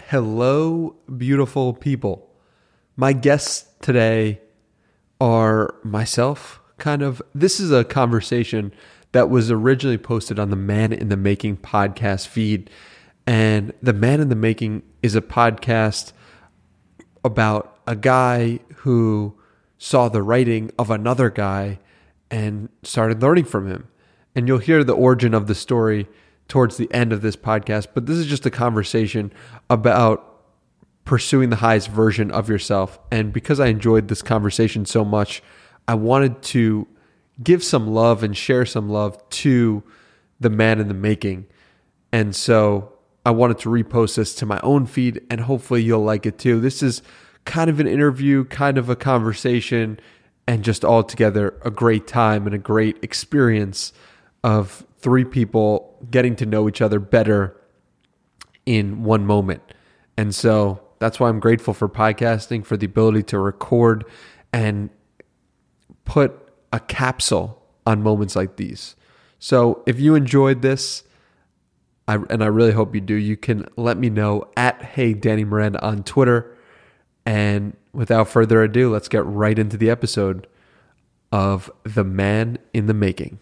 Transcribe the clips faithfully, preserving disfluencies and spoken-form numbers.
Hello, beautiful people. My guests today are myself, kind of. This is a conversation that was originally posted on the Man in the Making podcast feed. And the Man in the Making is a podcast about a guy who saw the writing of another guy and started learning from him. And you'll hear the origin of the story towards the end of this podcast, but this is just a conversation about pursuing the highest version of yourself. And because I enjoyed this conversation so much, I wanted to give some love and share some love to the Man in the Making. And so I wanted to repost this to my own feed, and hopefully you'll like it too. This is kind of an interview, kind of a conversation, and just altogether a great time and a great experience of three people getting to know each other better in one moment. And so that's why I'm grateful for podcasting, for the ability to record and put a capsule on moments like these. So if you enjoyed this, I, and I really hope you do, you can let me know at Hey Danny Miranda on Twitter. And without further ado, let's get right into the episode of The Man in the Making.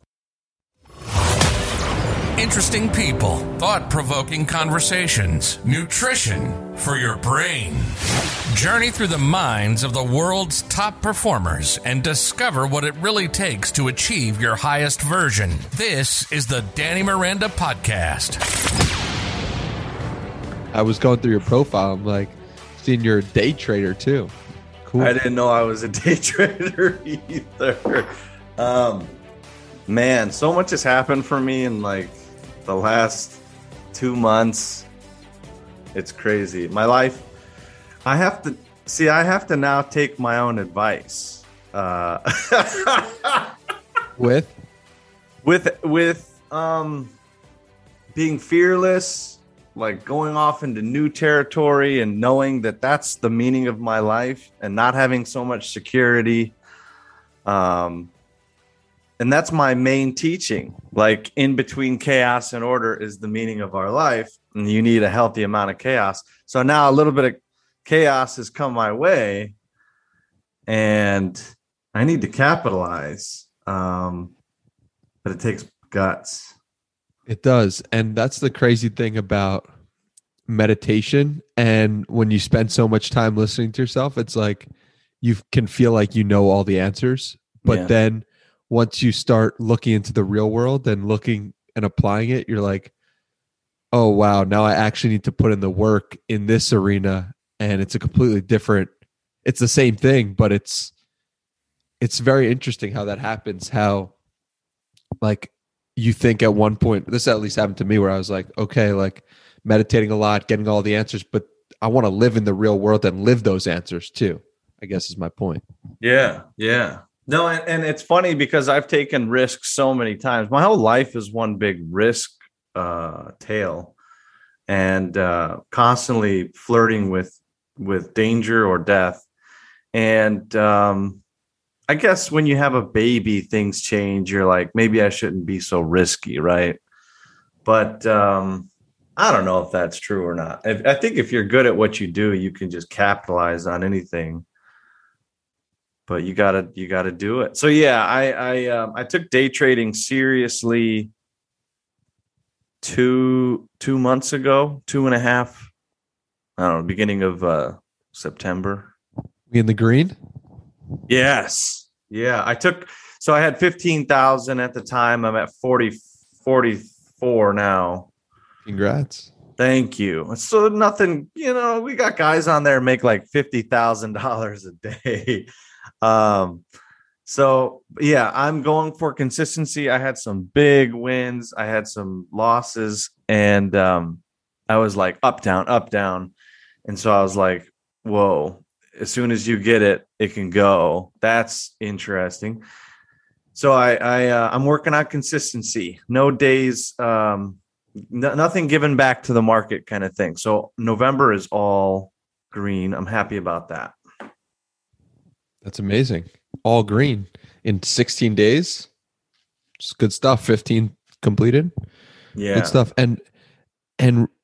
Interesting people, thought-provoking conversations, nutrition for your brain. Journey through the minds of the world's top performers and discover what it really takes to achieve your highest version. This is the Danny Miranda Podcast. I was going through your profile. I'm like, seeing you're a day trader too. Cool. I didn't know I was a day trader either. Um, man, so much has happened for me in like the last two months. It's crazy. My life, I have to see, I have to now take my own advice. Uh, with? With, with, um, being fearless, like going off into new territory and knowing that that's the meaning of my life and not having so much security. Um, And that's my main teaching. Like, in between chaos and order is the meaning of our life. And you need a healthy amount of chaos. So now a little bit of chaos has come my way and I need to capitalize. Um, but it takes guts. It does. And that's the crazy thing about meditation. And when you spend so much time listening to yourself, it's like you can feel like you know all the answers. But Yeah. then once you start looking into the real world and looking and applying it, you're like, oh, wow, now I actually need to put in the work in this arena. And it's a completely different, it's the same thing, but it's, it's very interesting how that happens. How like you think at one point, this at least happened to me, where I was like, okay, like meditating a lot, getting all the answers, but I want to live in the real world and live those answers too, I guess is my point. Yeah. Yeah. No, and, and it's funny because I've taken risks so many times. My whole life is one big risk uh, tale, and uh, constantly flirting with with danger or death. And um, I guess when you have a baby, things change. You're like, maybe I shouldn't be so risky, right? But um, I don't know if that's true or not. If, I think if you're good at what you do, you can just capitalize on anything. But you gotta, you gotta do it. So yeah, I, I, um, I took day trading seriously two, two months ago, two and a half. I don't know, beginning of uh, September. In the green? Yes, yeah. I took, so I had fifteen thousand at the time. I'm at forty, forty-four now. Congrats. Thank you. So nothing, you know, we got guys on there make like fifty thousand dollars a day. Um, so yeah, I'm going for consistency. I had some big wins. I had some losses, and, um, I was like up, down, up, down. And so I was like, whoa, as soon as you get it, it can go. That's interesting. So I, I, uh, I'm working on consistency, no days, um, n- nothing given back to the market kind of thing. So November is all green. I'm happy about that. That's amazing. All green in sixteen days. It's good stuff. fifteen completed. Yeah. Good stuff. And and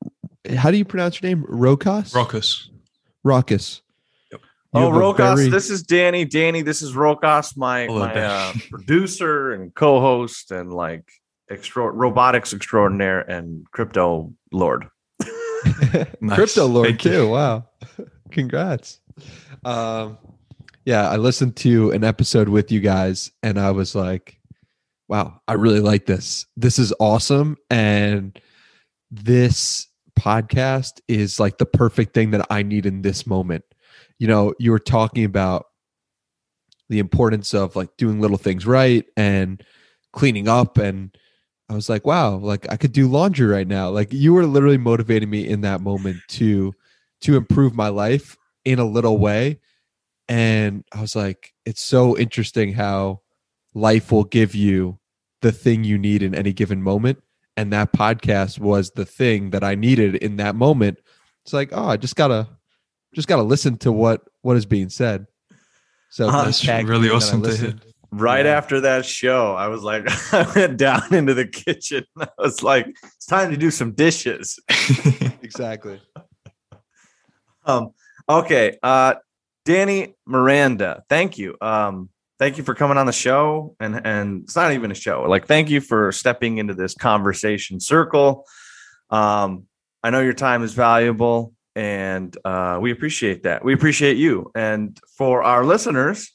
how do you pronounce your name? Rokas? Rokas. Rokas. Yep. You Oh, have a Rokas, very- this is Danny. Danny, this is Rokas, my Hello, my Danny. uh, producer and co-host and like extra robotics extraordinaire and crypto lord. Nice. Crypto Lord Thank you. too. Wow. Congrats. Um, yeah, I listened to an episode with you guys and I was like, wow, I really like this. This is awesome. And this podcast is like the perfect thing that I need in this moment. You know, you were talking about the importance of like doing little things right and cleaning up, and I was like, wow, like I could do laundry right now. Like you were literally motivating me in that moment to to improve my life in a little way. And I was like, it's so interesting how life will give you the thing you need in any given moment. And that podcast was the thing that I needed in that moment. It's like, oh, I just gotta just gotta listen to what what is being said. So Uh, they That's tagged really me and I awesome to hear. listened. Right Yeah. after that show, I was like, I went down into the kitchen. I was like, it's time to do some dishes. Exactly. Um, okay. Uh, Danny Miranda, thank you. Um, thank you for coming on the show. And and it's not even a show. Like, thank you for stepping into this conversation circle. Um, I know your time is valuable, and uh, we appreciate that. We appreciate you. And for our listeners,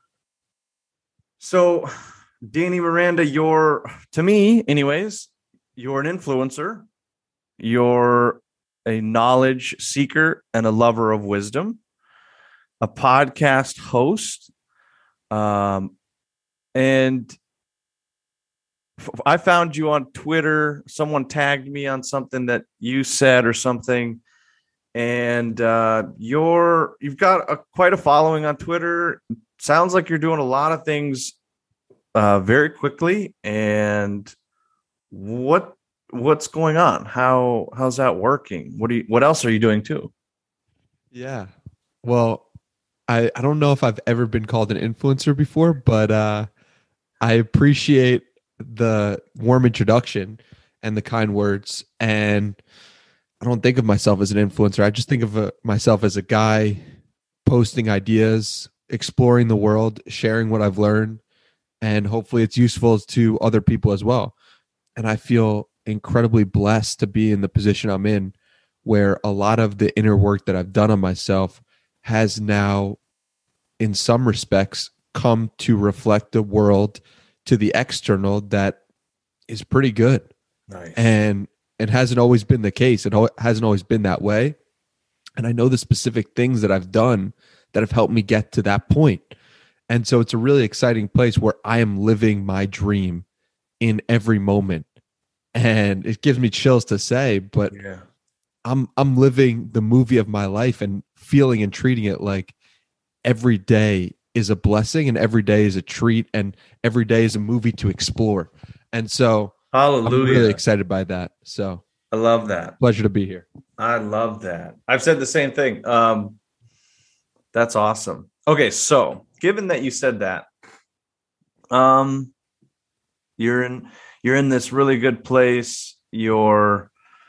so Danny Miranda, you're, to me, anyways, you're an influencer. You're a knowledge seeker and a lover of wisdom, a podcast host. Um, and f- I found you on Twitter. Someone tagged me on something that you said or something. And uh, you're, you've got a, quite a following on Twitter. Sounds like you're doing a lot of things uh, very quickly. And what, what's going on? How, how's that working? What do you, what else are you doing too? Yeah. Well, I, I don't know if I've ever been called an influencer before, but uh, I appreciate the warm introduction and the kind words. And I don't think of myself as an influencer. I just think of uh myself as a guy posting ideas, exploring the world, sharing what I've learned, and hopefully it's useful to other people as well. And I feel incredibly blessed to be in the position I'm in, where a lot of the inner work that I've done on myself has now, in some respects, come to reflect the world to the external that is pretty good. Nice. And it hasn't always been the case. It al- hasn't always been that way. And I know the specific things that I've done that have helped me get to that point. And so it's a really exciting place where I am living my dream in every moment. And it gives me chills to say, but yeah. I'm I'm living the movie of my life and feeling and treating it like every day is a blessing and every day is a treat and every day is a movie to explore. And so Hallelujah. I'm really excited by that. So I love that. pleasure to be here. I love that. I've said the same thing. Um, that's awesome. Okay, so given that you said that, um, you're in you're in this really good place. You're,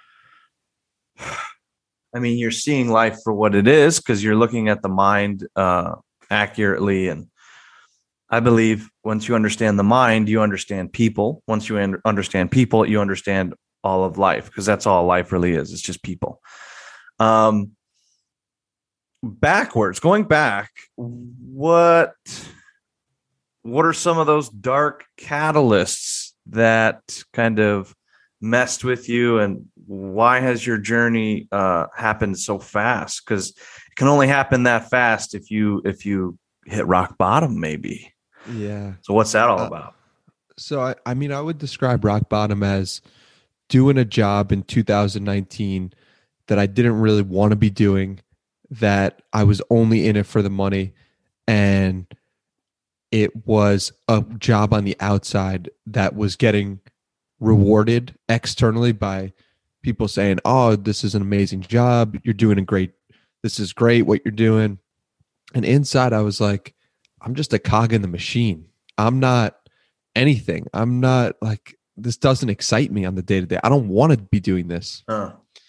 I mean, you're seeing life for what it is because you're looking at the mind uh, accurately. And I believe once you understand the mind, you understand people. Once you un- understand people, you understand all of life, because that's all life really is. It's just people. Um, backwards, going back, what what are some of those dark catalysts that kind of messed with you, and why has your journey uh, happened so fast? Because it can only happen that fast if you if you hit rock bottom, maybe. Yeah. So what's that all Uh, about? So I, I mean, I would describe rock bottom as doing a job in two thousand nineteen that I didn't really want to be doing, that I was only in it for the money, and it was a job on the outside that was getting rewarded externally by people saying, "Oh, this is an amazing job. You're doing a great, this is great what you're doing." And inside I was like, I'm just a cog in the machine. I'm not anything. I'm not like, this doesn't excite me on the day to day. I don't want to be doing this. Huh.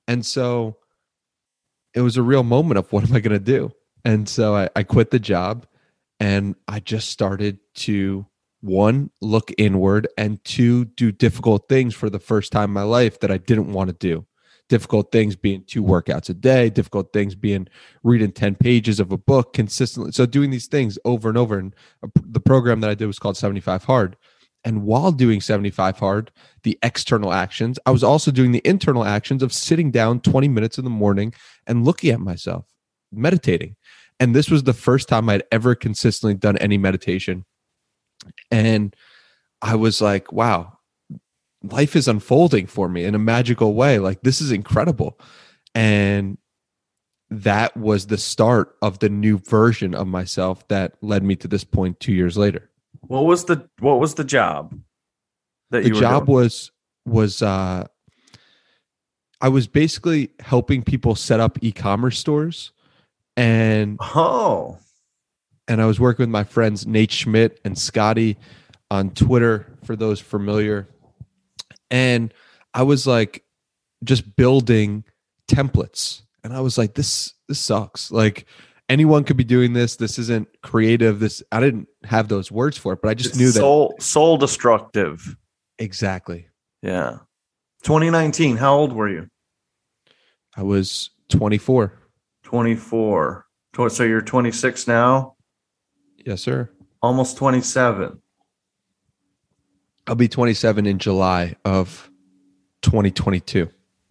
And so it was a real moment of what am I going to do? And so I, I quit the job and I just started to, one, look inward, and two, do difficult things for the first time in my life that I didn't want to do. Difficult things being two workouts a day, difficult things being reading ten pages of a book consistently. So doing these things over and over. And the program that I did was called seventy-five Hard. And while doing seventy-five Hard, the external actions, I was also doing the internal actions of sitting down twenty minutes in the morning and looking at myself, meditating. And this was the first time I'd ever consistently done any meditation. And I was like, wow, life is unfolding for me in a magical way. Like, this is incredible. And that was the start of the new version of myself that led me to this point two years later. What was the what was the job that the you were job doing? was was uh I was basically helping people set up e-commerce stores, and Oh, and I was working with my friends Nate Schmidt and Scotty on Twitter, for those familiar. And I was like just building templates, and I was like, this this sucks. Like, anyone could be doing this. This isn't creative. This, I didn't have those words for it, but I just it's knew that. soul soul destructive. Exactly. Yeah. twenty nineteen. How old were you? I was twenty-four. twenty-four. Tw- So you're twenty-six now. Yes, sir. Almost twenty-seven. I'll be twenty-seven in July of twenty twenty-two.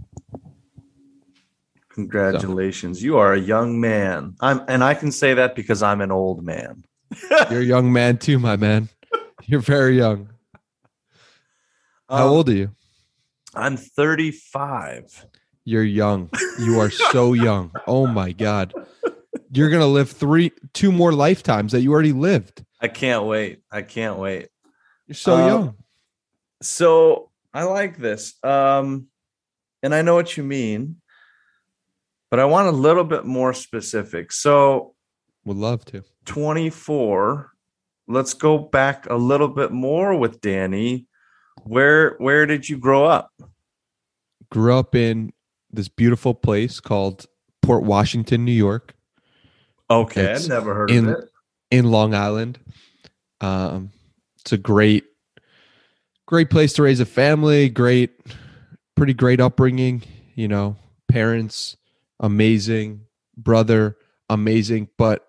Congratulations. You are a young man. I'm and I can say that because I'm an old man. You're a young man too, my man. You're very young. How Um, old are you? I'm thirty-five. You're young. You are so young. Oh my God. You're going to live three, two more lifetimes that you already lived. I can't wait. I can't wait. You're so Uh, young. So I like this. Um, and I know what you mean, but I want a little bit more specific. So Would love to. twenty-four. Let's go back a little bit more with Danny. Where where did you grow up? Grew up in this beautiful place called Port Washington, New York, Okay, It's I've never heard in- of it. in Long Island. Um, it's a great, great place to raise a family. Great, pretty great upbringing. You know, parents, amazing. Brother, amazing. But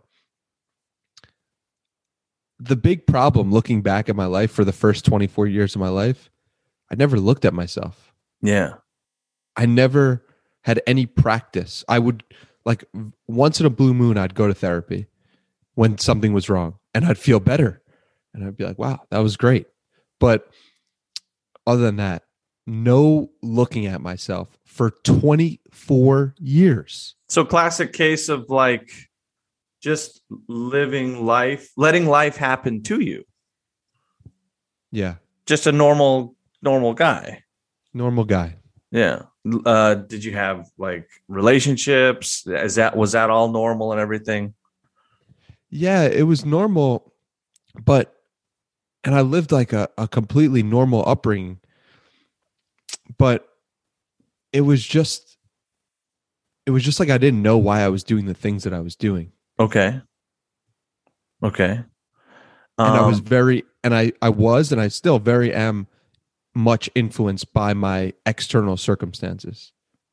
the big problem looking back at my life for the first twenty-four years of my life, I never looked at myself. Yeah. I never had any practice. I would, like, once in a blue moon, I'd go to therapy when something was wrong, and I'd feel better. And I'd be like, wow, that was great. But other than that, no looking at myself for twenty-four years. So classic case of like just living life, letting life happen to you. Yeah. Just a normal normal guy. Normal guy. Yeah. Uh, did you have like relationships? Is that was that all normal and everything? Yeah, it was normal, but, and I lived like a, a completely normal upbringing, but it was just, it was just like I didn't know why I was doing the things that I was doing. Okay. Okay. And I was Um, very, and I, I was, and I still very am much influenced by my external circumstances.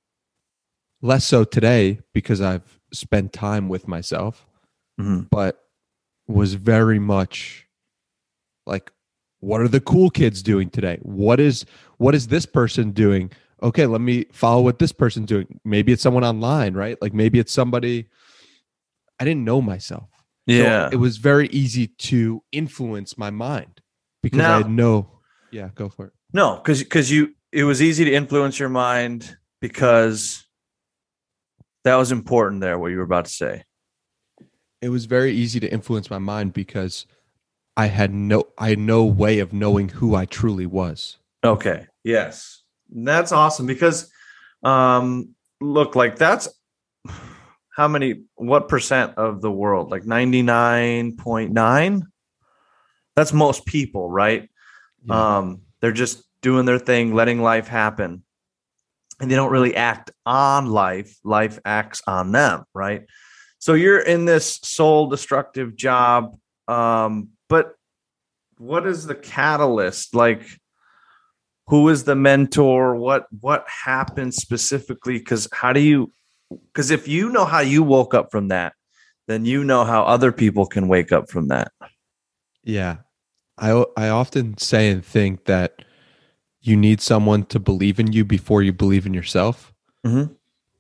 Less so today because I've spent time with myself, mhm. but was very much like, what are the cool kids doing today? What is, what is this person doing? Okay, let me follow what this person's doing. Maybe it's someone online, right? Like maybe it's somebody, I didn't know myself. Yeah. So it was very easy to influence my mind because Now- I had no, yeah, go for it. No, because because you it was easy to influence your mind because that was important there, what you were about to say. It was very easy to influence my mind because I had no, I had no way of knowing who I truly was. Okay. Yes. That's awesome because um look, like that's how many what percent of the world? Like ninety-nine point nine? That's most people, right? Yeah. Um they're just doing their thing, letting life happen. and they don't really act on life. Life acts on them, right? So you're in this soul destructive job. Um, but what is the catalyst? Like, who is the mentor? What, what happened specifically? Because how do you, because if you know how you woke up from that, then you know how other people can wake up from that. Yeah. I, I often say and think that you need someone to believe in you before you believe in yourself. Mm-hmm.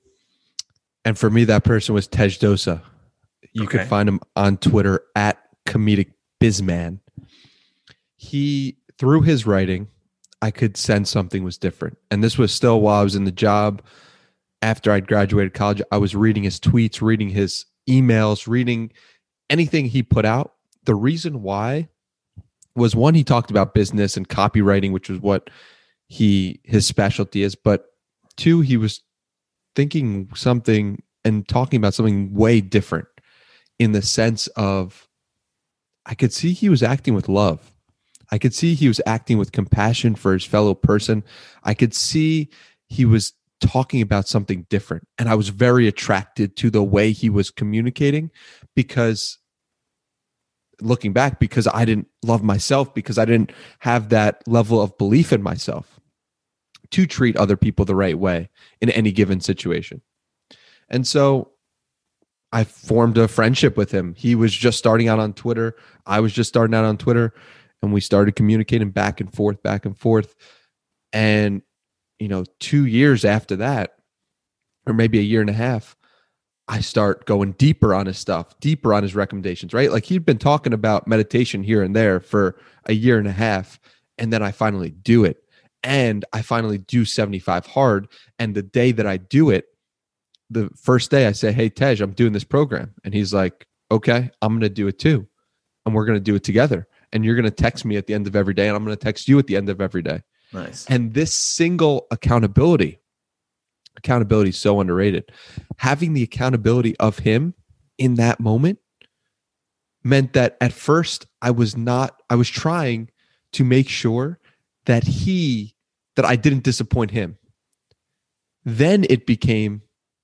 And for me, that person was Tej Dosa. You Okay. could find him on Twitter at Comedic Bizman. He, through his writing, I could sense something was different. And this was still while I was in the job. After I'd graduated college, I was reading his tweets, reading his emails, reading anything he put out. The reason why was, one, he talked about business and copywriting, which was what he his specialty is. But two, he was thinking something and talking about something way different, in the sense of, I could see he was acting with love. I could see he was acting with compassion for his fellow person. I could see he was talking about something different. And I was very attracted to the way he was communicating, because looking back, because I didn't love myself, because I didn't have that level of belief in myself to treat other people the right way in any given situation. And so I formed a friendship with him. He was just starting out on Twitter. I was just starting out on Twitter, and we started communicating back and forth, back and forth. And, you know, two years after that, or maybe a year and a half, I start going deeper on his stuff, deeper on his recommendations, right? Like, he'd been talking about meditation here and there for a year and a half. And then I finally do it. And I finally do seventy-five hard. And the day that I do it, the first day I say, "Hey, Tej, I'm doing this program." And he's like, "Okay, I'm going to do it too. And we're going to do it together. And you're going to text me at the end of every day. And I'm going to text you at the end of every day." Nice. And this single accountability, accountability is so underrated. Having the accountability of him in that moment meant that at first I was not, I was trying to make sure that he, that I didn't disappoint him. Then it became,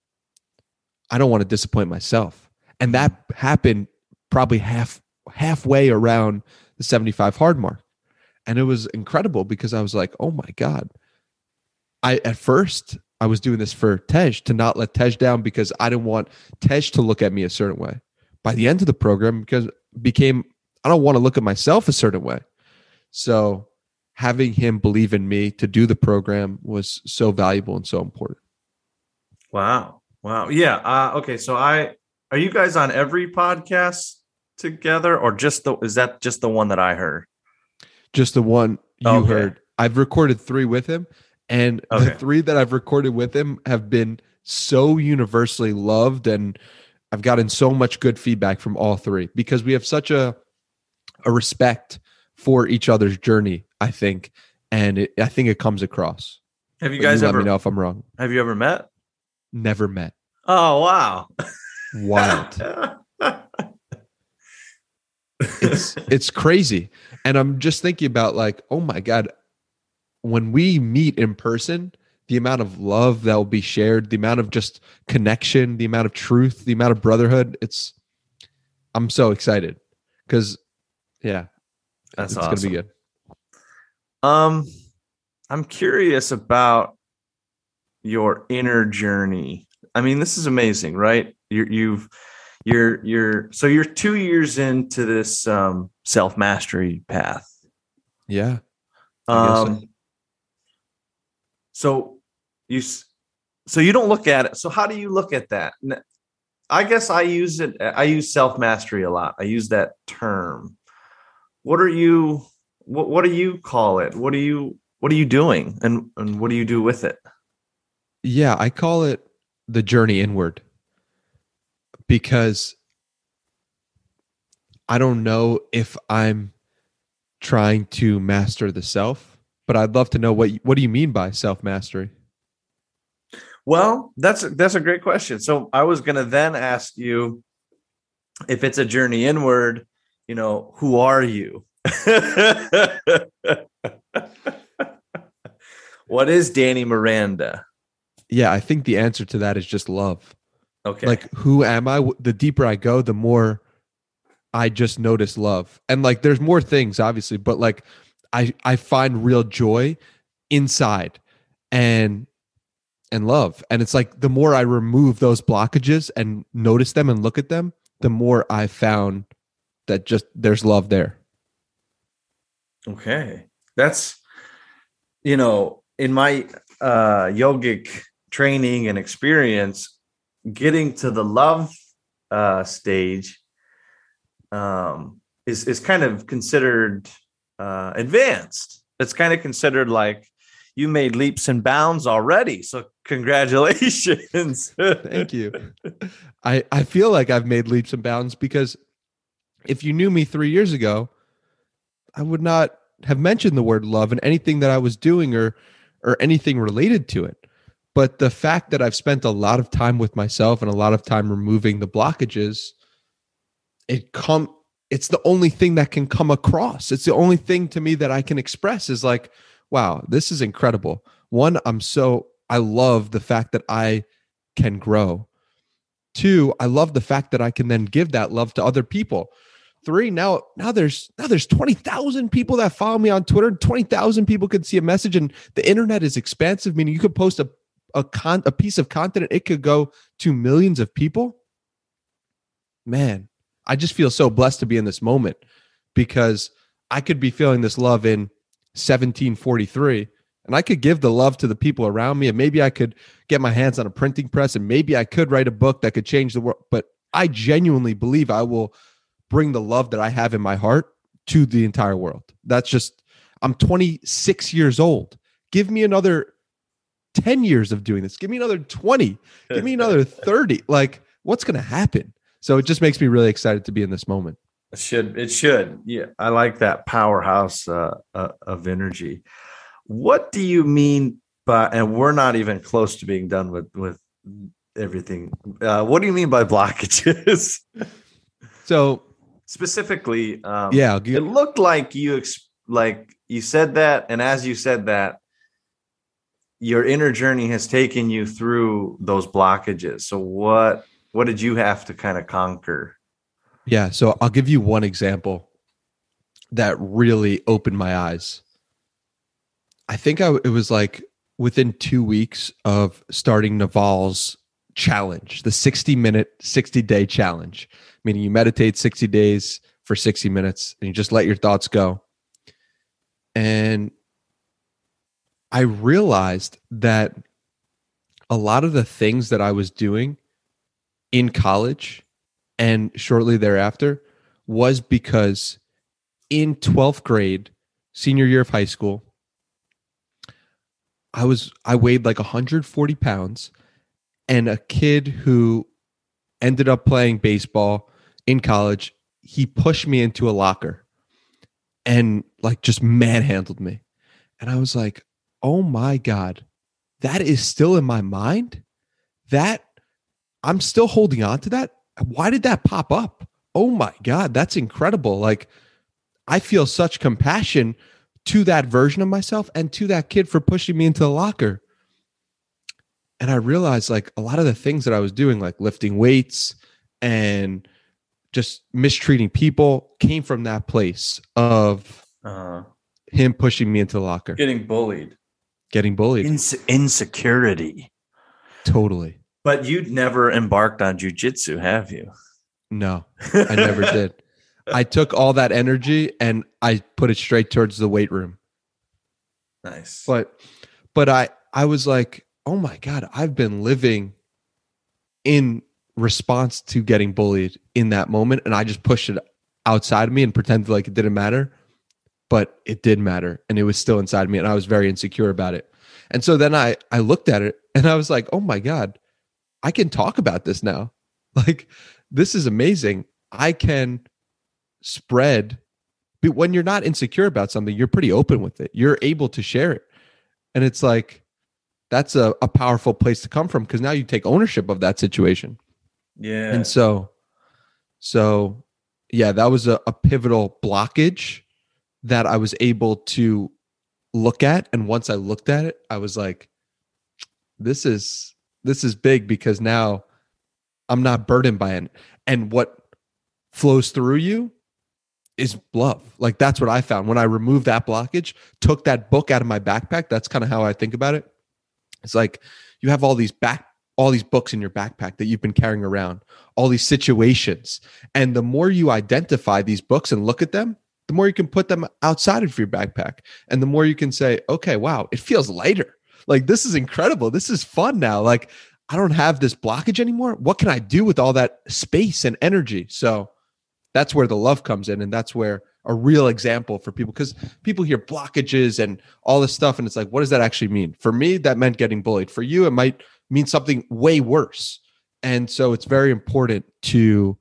I don't want to disappoint myself. And that happened probably half halfway around the seventy-five hard mark. And it was incredible, because I was like, oh my God. I at first I was doing this for Tej, to not let Tej down, because I didn't want Tej to look at me a certain way. By the end of the program, because it became, I don't want to look at myself a certain way. So having him believe in me to do the program was so valuable and so important. Wow. Wow. Yeah. Uh, okay. So I, are you guys on every podcast together, or just the, is that just the one that I heard? Just the one you Okay. heard. I've recorded three with him, and Okay. the three that I've recorded with him have been so universally loved, and I've gotten so much good feedback from all three, because we have such a a respect for each other's journey, I think, and it, I think it comes across. Have you But guys you ever, let me know if I'm wrong. have you ever met? Never met. Oh, wow. Wild. It's it's crazy. And I'm just thinking about, like, oh my God, when we meet in person, the amount of love that will be shared, the amount of just connection, the amount of truth, the amount of brotherhood, it's, I'm so excited, because yeah, That's it's awesome. going to be good. Um, I'm curious about your inner journey. I mean, this is amazing, right? You're, you've, you're, you're, so you're two years into this um, self-mastery path. Yeah. I guess so. Um, so you, s- so you don't look at it. So how do you look at that? N- I guess I use it. I use self-mastery a lot. I use that term. What are you, what, what do you call it? What are you, what are you doing? And, and what do you do with it? Yeah, I call it the journey inward, because I don't know if I'm trying to master the self, but I'd love to know what what do you mean by self-mastery? Well, that's that's a great question. So I was going to then ask you, if it's a journey inward, you know, who are you? What is Danny Miranda? yeah, I think the answer to that is just love. Okay. Like, who am I? The deeper I go, the more I just notice love. And like, there's more things, obviously, but like, I I find real joy inside and and love. And it's like the more I remove those blockages and notice them and look at them, the more I found that just there's love there. Okay. That's, you know, in my uh, yogic training and experience, getting to the love uh, stage um, is, is kind of considered uh, advanced. It's kind of considered like you made leaps and bounds already. So congratulations. Thank you. I, I feel like I've made leaps and bounds because if you knew me three years ago, I would not have mentioned the word love in anything that I was doing or or anything related to it. But the fact that I've spent a lot of time with myself and a lot of time removing the blockages, it come it's the only thing that can come across. It's the only thing to me that I can express is like, wow, this is incredible. One, I'm so I love the fact that I can grow. Two, I love the fact that I can then give that love to other people. Three, now now there's now there's twenty thousand people that follow me on Twitter. twenty thousand people could see a message, and the internet is expansive, meaning you could post a a, con, a piece of content, and it could go to millions of people. Man, I just feel so blessed to be in this moment because I could be feeling this love in seventeen forty-three, and I could give the love to the people around me, and maybe I could get my hands on a printing press, and maybe I could write a book that could change the world. But I genuinely believe I will bring the love that I have in my heart to the entire world. That's just, I'm twenty-six years old. Give me another ten years of doing this. Give me another twenty. Give me another thirty. Like, what's going to happen? So it just makes me really excited to be in this moment. It should. It should. Yeah. I like that powerhouse uh, uh, of energy. What do you mean by, and we're not even close to being done with, with everything. Uh, what do you mean by blockages? So, specifically, um, yeah, it looked like you ex- like you said that, and as you said that, your inner journey has taken you through those blockages. So what what did you have to kind of conquer? Yeah, so I'll give you one example that really opened my eyes. I think I, it was like within two weeks of starting Naval's challenge, the sixty minute, sixty day challenge, meaning you meditate sixty days for sixty minutes and you just let your thoughts go. And I realized that a lot of the things that I was doing in college and shortly thereafter was because in twelfth grade, senior year of high school, I was I weighed like one hundred forty pounds, and a kid who ended up playing baseball in college, he pushed me into a locker and like just manhandled me. And I was like, oh my God, that is still in my mind? That I'm still holding on to that? Why did that pop up? Oh my God, that's incredible. Like, I feel such compassion to that version of myself and to that kid for pushing me into the locker. And I realized like a lot of the things that I was doing, like lifting weights and just mistreating people, came from that place of uh, him pushing me into the locker. Getting bullied. Getting bullied. Inse- insecurity. Totally. But you'd never embarked on jujitsu, have you? No, I never did. I took all that energy and I put it straight towards the weight room. Nice. But but I I was like, oh my God, I've been living in response to getting bullied in that moment. And I just pushed it outside of me and pretended like it didn't matter. But it did matter. And it was still inside me. And I was very insecure about it. And so then I, I looked at it and I was like, oh my God, I can talk about this now. Like, this is amazing. I can spread. But when you're not insecure about something, you're pretty open with it. You're able to share it. And it's like, that's a, a powerful place to come from, because now you take ownership of that situation. Yeah. And so, so yeah, that was a, a pivotal blockage that I was able to look at. And once I looked at it, I was like, this is this is big because now I'm not burdened by it. And what flows through you is love. Like that's what I found when I removed that blockage, took that book out of my backpack. That's kind of how I think about it. It's like you have all these back, all these books in your backpack that you've been carrying around, all these situations. And the more you identify these books and look at them, the more you can put them outside of your backpack. And the more you can say, okay, wow, it feels lighter. Like this is incredible. This is fun now. Like I don't have this blockage anymore. What can I do with all that space and energy? So that's where the love comes in. And that's where a real example for people, because people hear blockages and all this stuff. And it's like, what does that actually mean? For me, that meant getting bullied. For you, it might mean something way worse. And so it's very important to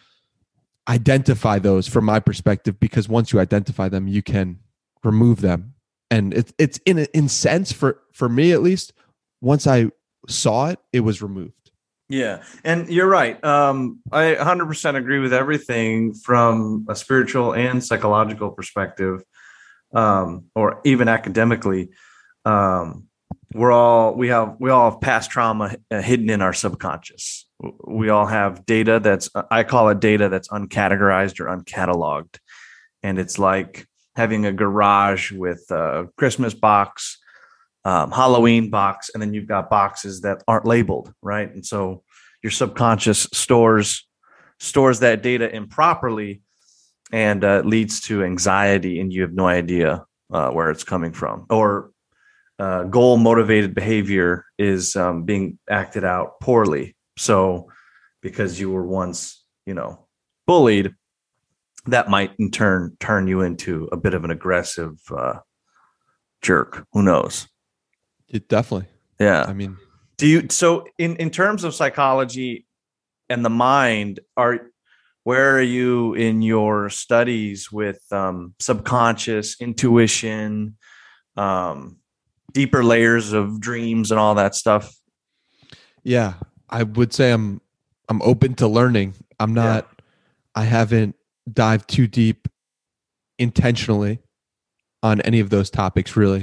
identify those from my perspective, because once you identify them, you can remove them. And it's it's in in sense for for me at least, once I saw it, it was removed. Yeah. And you're right. Um, I one hundred percent agree with everything from a spiritual and psychological perspective, um, or even academically. Um, we're all, we have, we all have past trauma hidden in our subconscious. We all have data that's, I call it data that's uncategorized or uncatalogued. And it's like having a garage with a Christmas box, um, Halloween box, and then you've got boxes that aren't labeled, right? And so your subconscious stores stores that data improperly, and uh, leads to anxiety, and you have no idea uh, where it's coming from. Or uh, goal motivated behavior is um, being acted out poorly. So because you were once, you know, bullied, that might in turn turn you into a bit of an aggressive uh, jerk. Who knows? It definitely. Yeah. I mean, do you, so in, in terms of psychology and the mind, are, where are you in your studies with um, subconscious, intuition, um, deeper layers of dreams and all that stuff? Yeah, I would say I'm, I'm open to learning. I'm not, yeah. I haven't dived too deep intentionally on any of those topics really.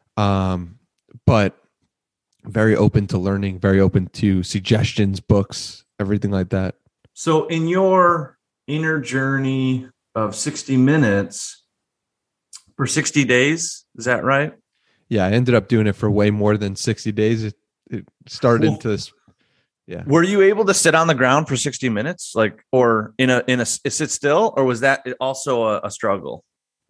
Um, but very open to learning, very open to suggestions, books, everything like that. So in your inner journey of sixty minutes for sixty days, is that right? Yeah, I ended up doing it for way more than sixty days. It, it started cool. into this. Yeah. Were you able to sit on the ground for sixty minutes, like, or in a, in a sit still, or was that also a, a struggle?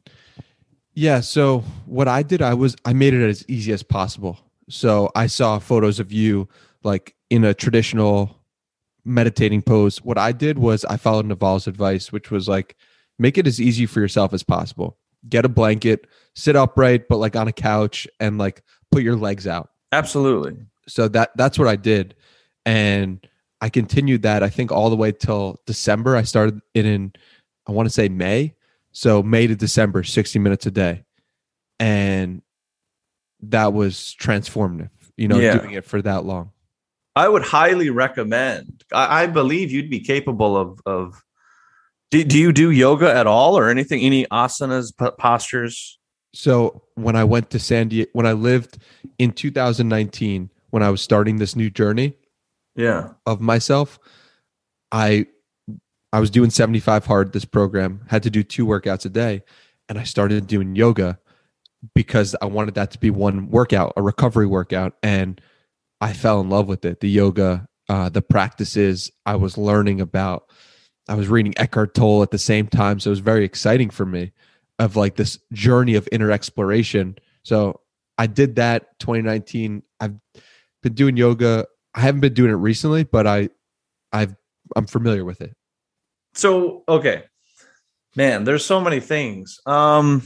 Yeah. So what I did, I was, I made it as easy as possible. So I saw photos of you like in a traditional meditating pose. What I did was I followed Naval's advice, which was like, make it as easy for yourself as possible. Get a blanket, sit upright, but like on a couch, and like put your legs out. Absolutely. So that that's what I did. And I continued that, I think, all the way till December. I started it in, I want to say May. So May to December, sixty minutes a day. And that was transformative, you know, yeah. doing it for that long. I would highly recommend. I, I believe you'd be capable of, of do, do you do yoga at all or anything, any asanas, p- postures? So when I went to San Diego, when I lived in two thousand nineteen, when I was starting this new journey yeah. of myself, I I was doing seventy-five hard, this program, had to do two workouts a day. And I started doing yoga because I wanted that to be one workout, a recovery workout. And I fell in love with it. The yoga, uh, the practices I was learning about. I was reading Eckhart Tolle at the same time. So it was very exciting for me, of like this journey of inner exploration. So I did that twenty nineteen. I've been doing yoga. I haven't been doing it recently, but I, I've, I'm familiar with it. So, okay, man, there's so many things. Um,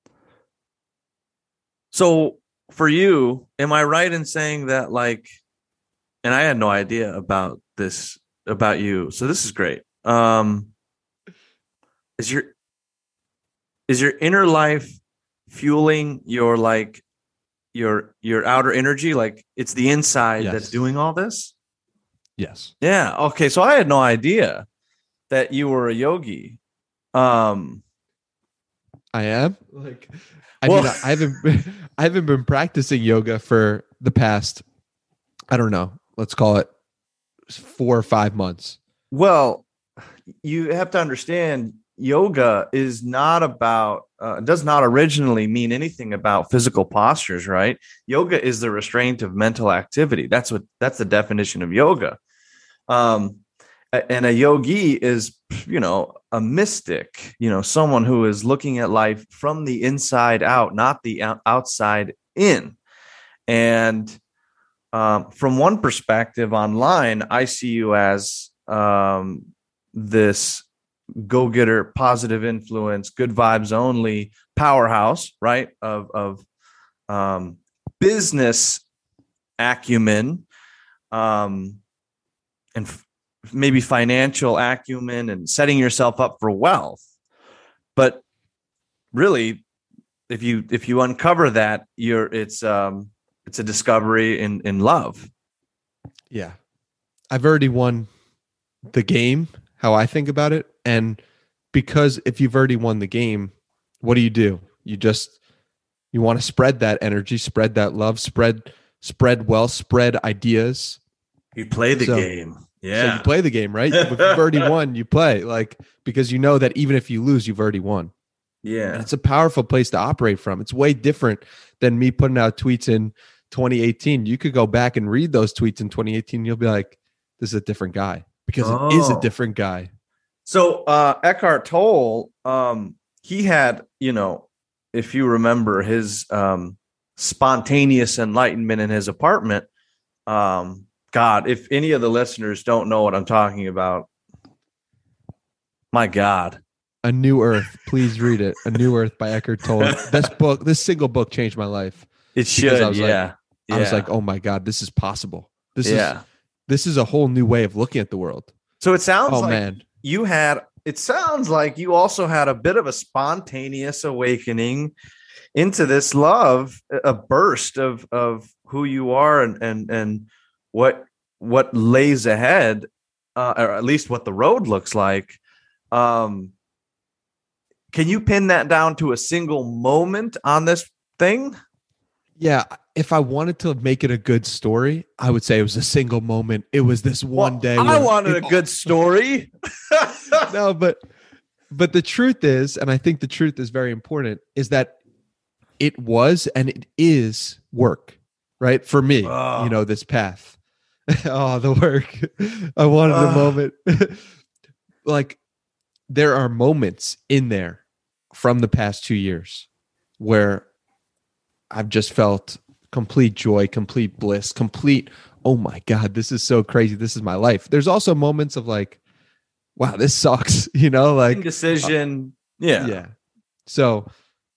so for you, am I right in saying that, like, and I had no idea about this, about you. So this is great. Um, is your, is your inner life fueling your, like, your, your outer energy? Like it's the inside yes. that's doing all this? Yes. Yeah. Okay. So I had no idea that you were a yogi. Um, I am. I well, mean, I haven't, been, I haven't been practicing yoga for the past I don't know, let's call it four or five months. Well, you have to understand yoga is not about, uh, does not originally mean anything about physical postures, right? Yoga is the restraint of mental activity. That's what, that's the definition of yoga. Um, and a yogi is, you know, a mystic, you know, someone who is looking at life from the inside out, not the outside in. And um, from one perspective online, I see you as um, this go-getter, positive influence, good vibes only powerhouse, right? Of, of um, business acumen, um, and f- maybe financial acumen, and setting yourself up for wealth. But really, if you if you uncover that, you're it's um it's a discovery in in love. Yeah, I've already won the game, how I think about it. And because if you've already won the game, what do you do? You just, you want to spread that energy, spread that love, spread, spread wealth, spread ideas. You play the so, game. Yeah. So you play the game, right? If you've already won, you play, like, because you know that even if you lose, you've already won. Yeah. And it's a powerful place to operate from. It's way different than me putting out tweets in twenty eighteen. You could go back and read those tweets in twenty eighteen. You'll be like, this is a different guy, because oh. it is a different guy. So uh, Eckhart Tolle, um, he had, you know, if you remember his um, spontaneous enlightenment in his apartment. Um, God, if any of the listeners don't know what I'm talking about, my God. A New Earth. Please read it. A New Earth by Eckhart Tolle. This book, this single book changed my life. It should. I was yeah. Like, yeah. I was like, oh my God, this is possible. This yeah. is this is a whole new way of looking at the world. So it sounds oh, like man. you had, it sounds like you also had a bit of a spontaneous awakening into this love, a burst of, of who you are and, and, and what, what lays ahead, uh, or at least what the road looks like. Um, can you pin that down to a single moment on this thing? Yeah. If I wanted to make it a good story, I would say it was a single moment. It was this one well, day. I wanted it, a good story. no, but, but the truth is, and I think the truth is very important, is that it was, and it is work, right? For me, oh. you know, this path. oh, the work. I wanted oh. a moment. Like, there are moments in there from the past two years where I've just felt complete joy, complete bliss, complete, oh my God, this is so crazy. This is my life. There's also moments of like, wow, this sucks, you know, like indecision. Uh, yeah. Yeah. So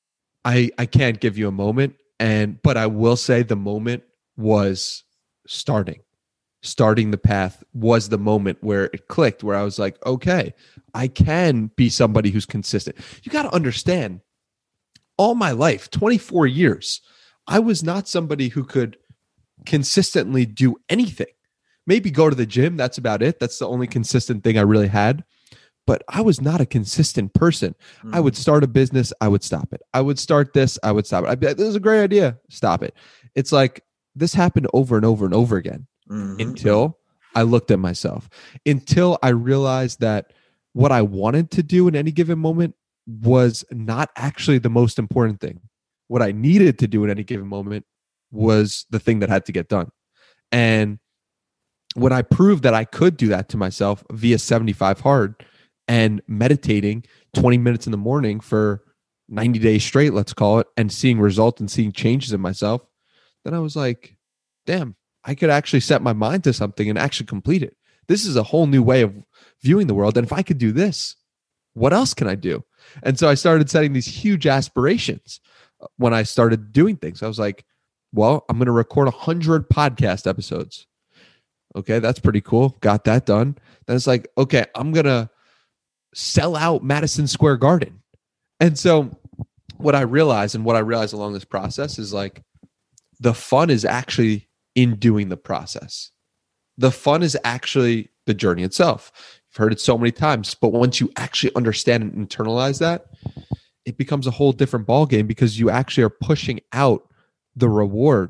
I I can't give you a moment, and but I will say the moment was starting. Starting the path was the moment where it clicked, where I was like, okay, I can be somebody who's consistent. You got to understand, all my life, twenty-four years, I was not somebody who could consistently do anything. Maybe go to the gym. That's about it. That's the only consistent thing I really had. But I was not a consistent person. Mm. I would start a business. I would stop it. I would start this. I would stop it. I'd be like, this is a great idea. Stop it. It's like this happened over and over and over again. Mm-hmm. Until I looked at myself, until I realized that what I wanted to do in any given moment was not actually the most important thing. What I needed to do in any given moment was the thing that had to get done. And when I proved that I could do that to myself via seventy-five hard and meditating twenty minutes in the morning for ninety days straight, let's call it, and seeing results and seeing changes in myself, then I was like, damn, I could actually set my mind to something and actually complete it. This is a whole new way of viewing the world. And if I could do this, what else can I do? And so I started setting these huge aspirations when I started doing things. I was like, well, I'm going to record one hundred podcast episodes. Okay, that's pretty cool. Got that done. Then it's like, okay, I'm going to sell out Madison Square Garden. And so what I realized, and what I realized along this process, is like the fun is actually in doing the process. The fun is actually the journey itself. I've heard it so many times, but once you actually understand and internalize that, it becomes a whole different ballgame, because you actually are pushing out the reward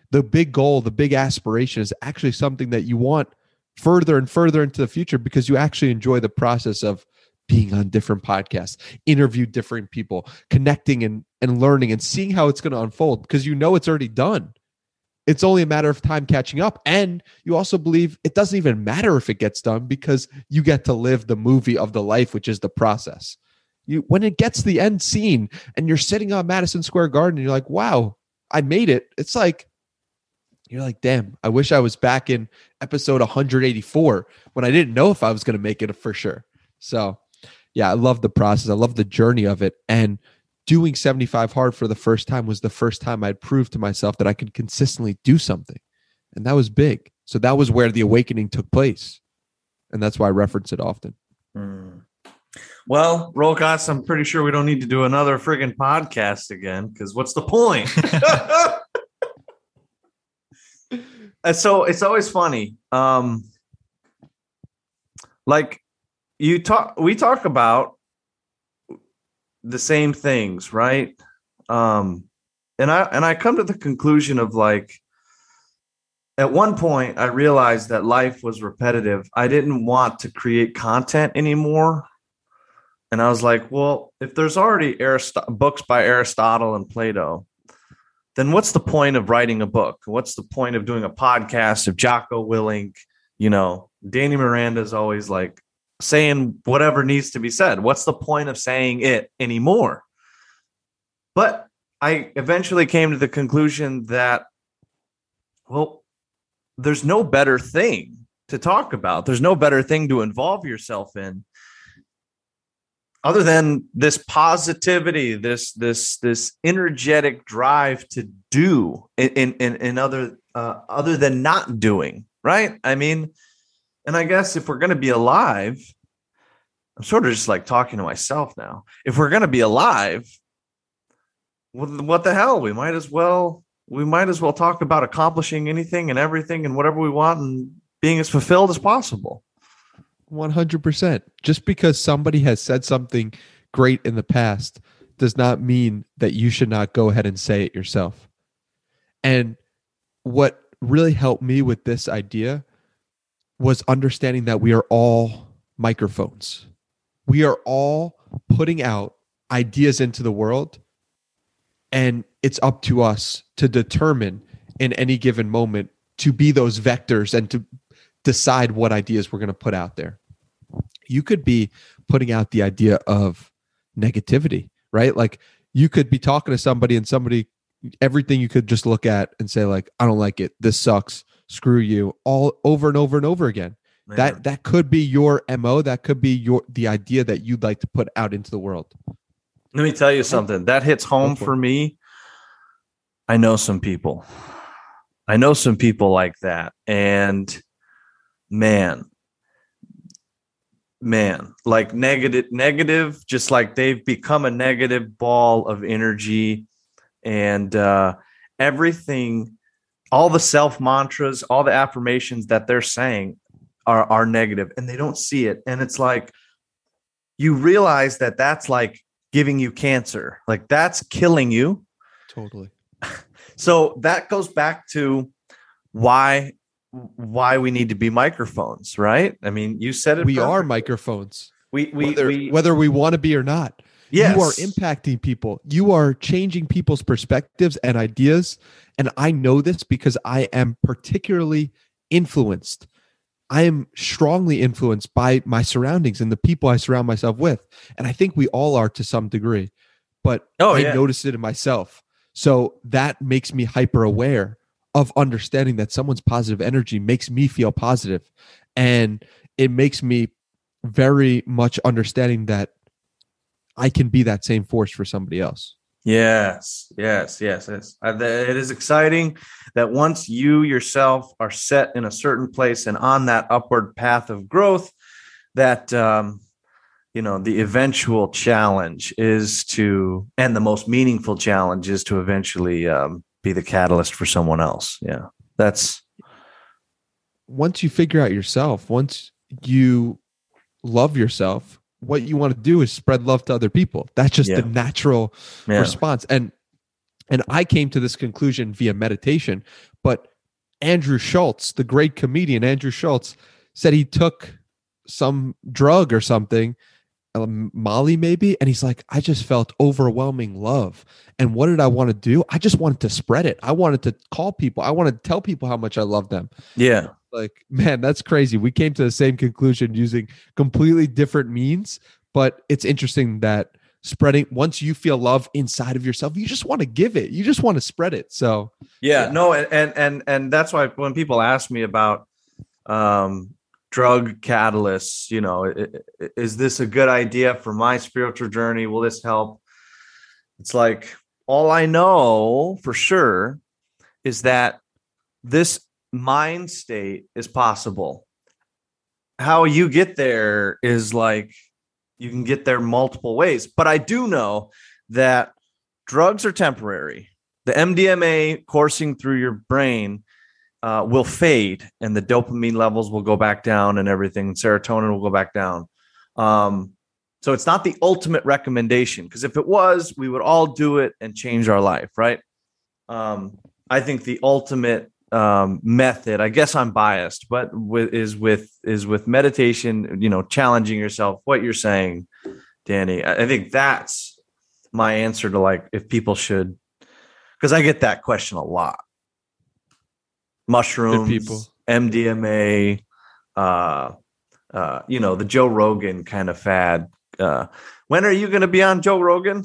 the big goal, the big aspiration is actually something that you want further and further into the future because you actually enjoy the process of being on different podcasts, interview different people, connecting and, and learning and seeing how it's going to unfold because you know it's already done. It's only a matter of time catching up. And you also believe it doesn't even matter if it gets done because you get to live the movie of the life, which is the process. You, when it gets to the end scene and you're sitting on Madison Square Garden and you're like, wow, I made it. It's like, you're like, damn, I wish I was back in episode one eighty-four when I didn't know if I was going to make it for sure. So yeah, I love the process. I love the journey of it. And doing seventy-five hard for the first time was the first time I'd proved to myself that I could consistently do something. And that was big. So that was where the awakening took place. And that's why I reference it often. Mm. Well, Rolkas, I'm pretty sure we don't need to do another friggin' podcast again because what's the point? And so it's always funny. Um, like you talk, we talk about the same things, right? Um, and I and I come to the conclusion of like, at one point, I realized that life was repetitive. I didn't want to create content anymore. And I was like, well, if there's already Arist- books by Aristotle and Plato, then what's the point of writing a book? What's the point of doing a podcast of Jocko Willink? You know, Danny Miranda is always like saying whatever needs to be said. What's the point of saying it anymore? But I eventually came to the conclusion that, well, there's no better thing to talk about. There's no better thing to involve yourself in other than this positivity, this this this energetic drive to do in in, in other uh, other than not doing, right? I mean, and I guess if we're going to be alive, I'm sort of just like talking to myself now. If we're going to be alive, what the hell? We might as well we might as well talk about accomplishing anything and everything and whatever we want and being as fulfilled as possible. one hundred percent. Just because somebody has said something great in the past does not mean that you should not go ahead and say it yourself. And what really helped me with this idea was understanding that we are all microphones. We are all putting out ideas into the world, and it's up to us to determine in any given moment to be those vectors and to decide what ideas we're going to put out there. You could be putting out the idea of negativity, right? Like you could be talking to somebody and somebody, everything you could just look at and say like, I don't like it. This sucks. Screw you, all over and over and over again. Man. That that could be your M O. That could be your the idea that you'd like to put out into the world. Let me tell you something that hits home for me. I know some people. I know some people like that. And man, man, like negative, negative, just like they've become a negative ball of energy and uh, everything, all the self mantras, all the affirmations that they're saying are, are negative and they don't see it. And it's like, you realize that that's like giving you cancer, like that's killing you. Totally. So that goes back to why why we need to be microphones, right? I mean, you said it. We perfect. are microphones. We we whether, we whether we want to be or not. Yes. You are impacting people. You are changing people's perspectives and ideas. And I know this because I am particularly influenced. I am strongly influenced by my surroundings and the people I surround myself with. And I think we all are to some degree. But oh, I yeah. noticed it in myself. So that makes me hyper aware of understanding that someone's positive energy makes me feel positive. And it makes me very much understanding that I can be that same force for somebody else. Yes, yes, yes, yes. It is exciting that once you yourself are set in a certain place and on that upward path of growth, that, um, you know, the eventual challenge is to, and the most meaningful challenge is to eventually um, be the catalyst for someone else. Yeah, that's. Once you figure out yourself, once you love yourself, what you want to do is spread love to other people. That's just yeah. the natural yeah. response. And and I came to this conclusion via meditation, But Andrew Schultz, the great comedian Andrew Schultz, said he took some drug or something, um, Molly maybe, and he's like, I just felt overwhelming love. And what did I want to do? I just wanted to spread it. I wanted to call people. I wanted to tell people how much I love them. Yeah. Like, man, that's crazy. We came to the same conclusion using completely different means, but it's interesting that spreading, once you feel love inside of yourself, you just want to give it. You just want to spread it. So yeah, yeah. no, and and and and that's why when people ask me about um drug catalysts, you know, is this a good idea for my spiritual journey? Will this help? It's like, all I know for sure is that this mind state is possible. How you get there is like, you can get there multiple ways. But I do know that drugs are temporary. The M D M A coursing through your brain uh, will fade, and the dopamine levels will go back down and everything. Serotonin will go back down. Um, so it's not the ultimate recommendation, because if it was, we would all do it and change our life, right? Um, I think the ultimate um, method, I guess I'm biased, but with, is with is with meditation. You know, challenging yourself. What you're saying, Danny, I, I think that's my answer to, like, if people should, because I get that question a lot. Mushrooms, people. M D M A, uh, uh, you know, the Joe Rogan kind of fad. Uh, when are you going to be on Joe Rogan?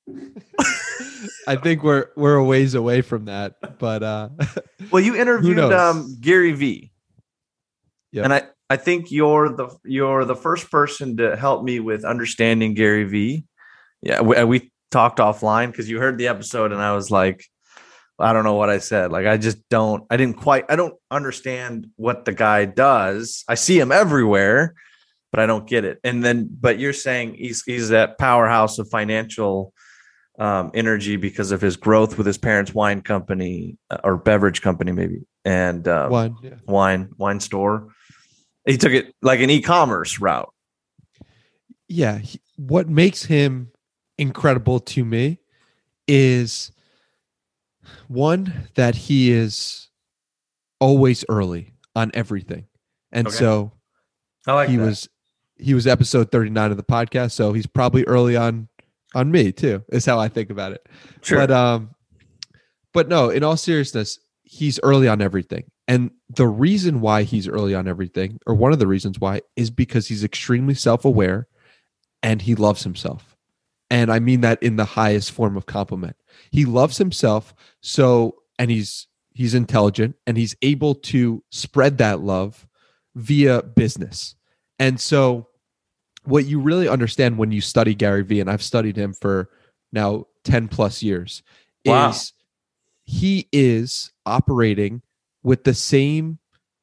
I think we're we're a ways away from that, but uh, well, you interviewed um, Gary Vee, yep. and I, I think you're the you're the first person to help me with understanding Gary Vee. Yeah, we, we talked offline because you heard the episode, and I was like, I don't know what I said. Like, I just don't, I didn't quite, I don't understand what the guy does. I see him everywhere, but I don't get it. And then, but you're saying he's, he's that powerhouse of financial um, energy because of his growth with his parents' wine company uh, or beverage company, maybe. And um, wine, yeah. wine, wine store. He took it like an e-commerce route. Yeah. He, what makes him incredible to me is, one, that he is always early on everything. And okay. so I like he that. was he was episode thirty-nine of the podcast, so he's probably early on on me too, is how I think about it. Sure. But um but no, in all seriousness, he's early on everything. And the reason why he's early on everything, or one of the reasons why, is because he's extremely self-aware and he loves himself. And I mean that in the highest form of compliment. He loves himself, so, and he's he's intelligent, and he's able to spread that love via business. And so what you really understand when you study Gary Vee, and I've studied him for now ten plus years, wow. is he is operating with the same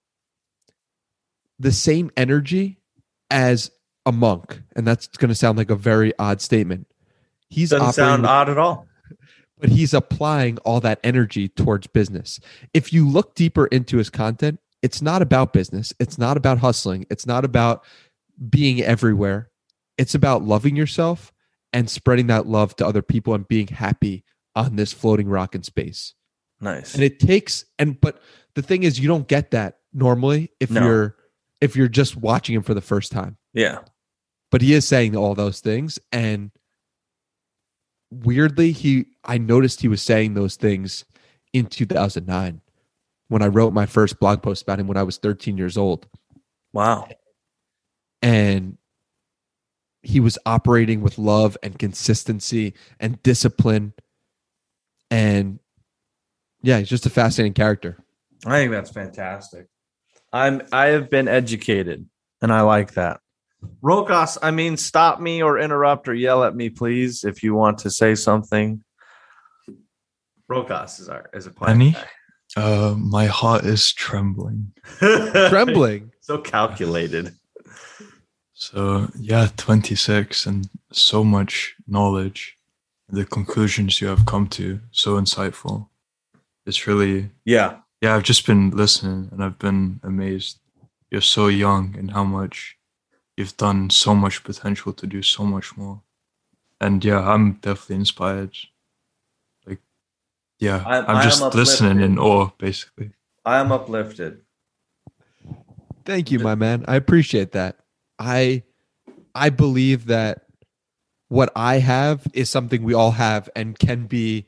the same energy as a monk. And that's going to sound like a very odd statement. He's Doesn't sound with, odd at all. But he's applying all that energy towards business. If you look deeper into his content, it's not about business. It's not about hustling. It's not about being everywhere. It's about loving yourself and spreading that love to other people and being happy on this floating rock in space. Nice. And it takes, and but the thing is, you don't get that normally if No. you're if you're just watching him for the first time. Yeah. But he is saying all those things, and weirdly, he I noticed he was saying those things in two thousand nine when I wrote my first blog post about him when I was thirteen years old. Wow. And he was operating with love and consistency and discipline. And yeah, he's just a fascinating character. I think that's fantastic. I'm I have been educated, and I like that. Rokas, I mean, stop me or interrupt or yell at me, please, if you want to say something. Rokas is our is a quiet Danny? guy. Uh, my heart is trembling. Trembling. So calculated. So yeah, twenty-six and so much knowledge. The conclusions you have come to, so insightful. It's really, Yeah. yeah, I've just been listening and I've been amazed. You're so young and how much you've done, so much potential to do so much more. And yeah, I'm definitely inspired. Like, Yeah, I'm, I'm I just am listening uplifted. in awe, basically. I am uplifted. Thank you, my man. I appreciate that. I I believe that what I have is something we all have and can be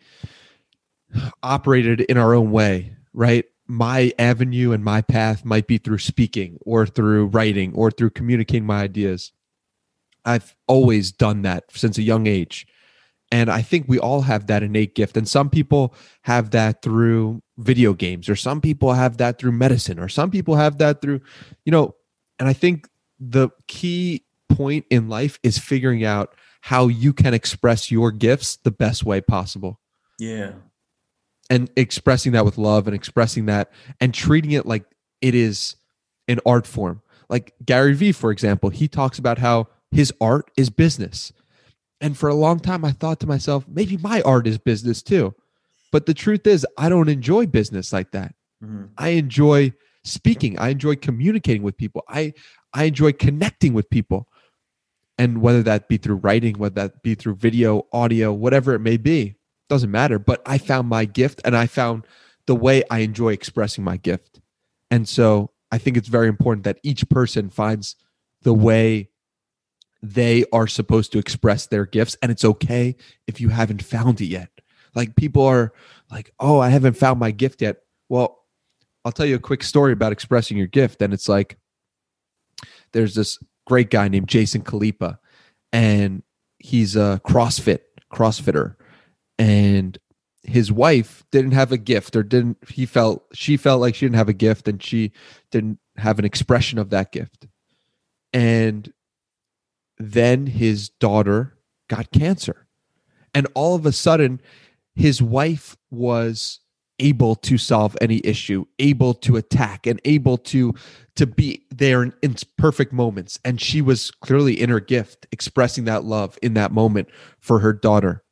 operated in our own way, right? My avenue and my path might be through speaking or through writing or through communicating my ideas. I've always done that since a young age. And I think we all have that innate gift. And some people have that through video games, or some people have that through medicine, or some people have that through, you know, and I think the key point in life is figuring out how you can express your gifts the best way possible. Yeah. And expressing that with love and expressing that and treating it like it is an art form. Like Gary Vee, for example, he talks about how his art is business. And for a long time, I thought to myself, maybe my art is business too. But the truth is, I don't enjoy business like that. Mm-hmm. I enjoy speaking. I enjoy communicating with people. I, I enjoy connecting with people. And whether that be through writing, whether that be through video, audio, whatever it may be, doesn't matter. But I found my gift, and I found the way I enjoy expressing my gift. And so I think it's very important that each person finds the way they are supposed to express their gifts. And it's okay if you haven't found it yet. Like people are like, oh, I haven't found my gift yet. Well, I'll tell you a quick story about expressing your gift. And it's like, there's this great guy named Jason Khalipa, and he's a CrossFit CrossFitter. And his wife didn't have a gift, or didn't, he felt, she felt like she didn't have a gift, and she didn't have an expression of that gift. And then his daughter got cancer. And all of a sudden, his wife was able to solve any issue, able to attack, and able to, to be there in, in perfect moments. And she was clearly in her gift, expressing that love in that moment for her daughter.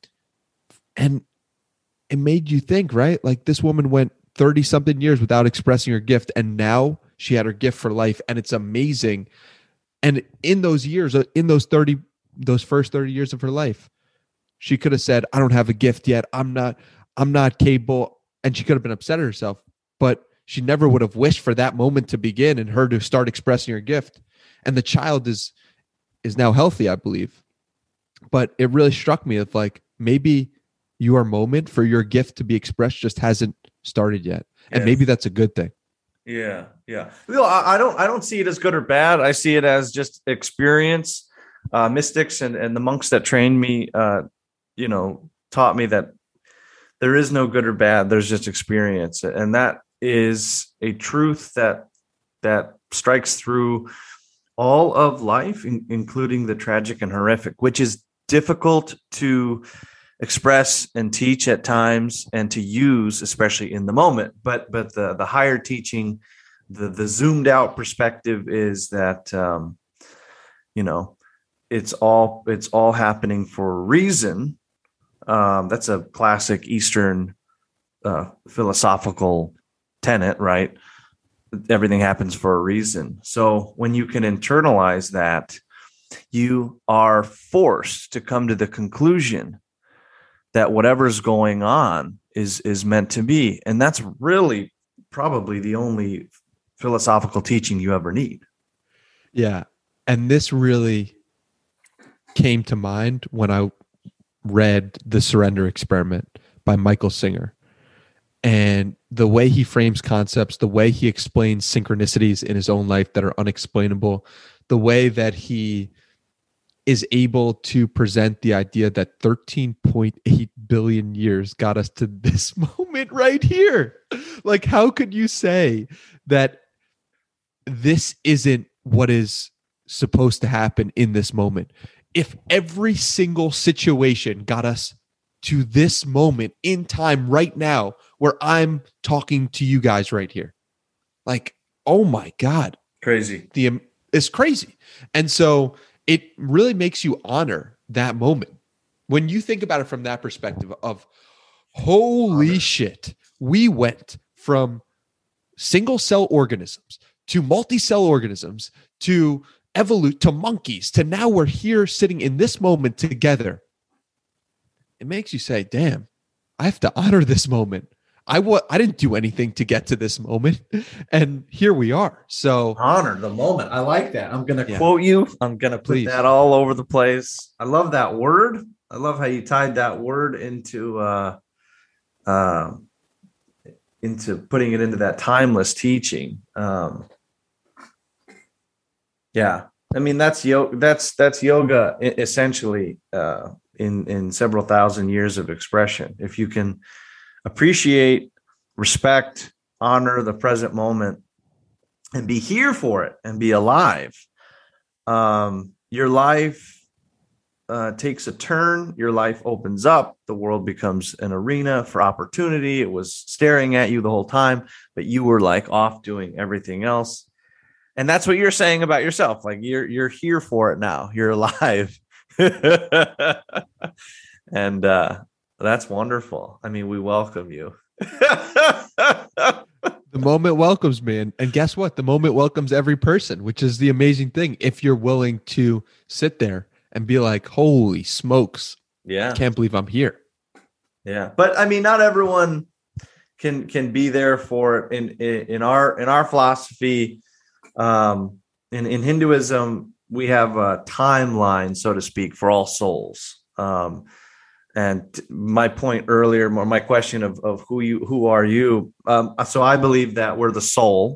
And it made you think, right? Like this woman went thirty something years without expressing her gift, and now she had her gift for life. And it's amazing. And in those years, in those thirty, those first thirty years of her life, she could have said, I don't have a gift yet. I'm not, I'm not capable. And she could have been upset at herself, but she never would have wished for that moment to begin and her to start expressing her gift. And the child is, is now healthy, I believe. But it really struck me of like, maybe your moment for your gift to be expressed just hasn't started yet. And Yes. maybe that's a good thing. Yeah, yeah. Well, I, I don't, I don't see it as good or bad. I see it as just experience. Uh, mystics and, and the monks that trained me, uh, you know, taught me that there is no good or bad. There's just experience, and that is a truth that that strikes through all of life, in, including the tragic and horrific, which is difficult to express and teach at times and to use, especially in the moment. But but the the higher teaching, the the zoomed out perspective is that um, you know, it's all it's all happening for a reason. Um, that's a classic Eastern uh, philosophical tenet, right? Everything happens for a reason. So when you can internalize that, you are forced to come to the conclusion that whatever's going on is is meant to be. And that's really probably the only philosophical teaching you ever need. Yeah. And this really came to mind when I read The Surrender Experiment by Michael Singer. And the way he frames concepts, the way he explains synchronicities in his own life that are unexplainable, the way that he is able to present the idea that thirteen point eight billion years got us to this moment right here. Like, how could you say that this isn't what is supposed to happen in this moment? If every single situation got us to this moment in time right now, where I'm talking to you guys right here, like, oh my God, Crazy. the um, it's crazy. And so it really makes you honor that moment when you think about it from that perspective of, holy Honor. shit, we went from single cell organisms to multi-cell organisms to evolute to monkeys to now we're here sitting in this moment together. It makes you say, damn, I have to honor this moment. I wa- I didn't do anything to get to this moment, and here we are. So honor the moment. I like that. I'm going to Yeah. quote you. I'm going to put Please. that all over the place. I love that word. I love how you tied that word into uh, uh, into putting it into that timeless teaching. Um, yeah, I mean that's yoga. That's that's yoga e- essentially uh, in in several thousand years of expression. If you can appreciate, respect, honor the present moment, and be here for it, and be alive, um, your life uh, takes a turn. Your life opens up. The world becomes an arena for opportunity. It was staring at you the whole time, but you were like off doing everything else. And that's what you're saying about yourself. Like you're you're here for it now. You're alive. And uh, that's wonderful. I mean, we welcome you. the moment welcomes me. And, and guess what? The moment welcomes every person, which is the amazing thing. If you're willing to sit there and be like, holy smokes, Yeah. I can't believe I'm here. Yeah. But I mean, not everyone can can be there for it. In in, in our in our philosophy, um, in, in Hinduism, we have a timeline, so to speak, for all souls. Um, and my point earlier, or my question of, of who you, who are you? Um, so I believe that we're the soul,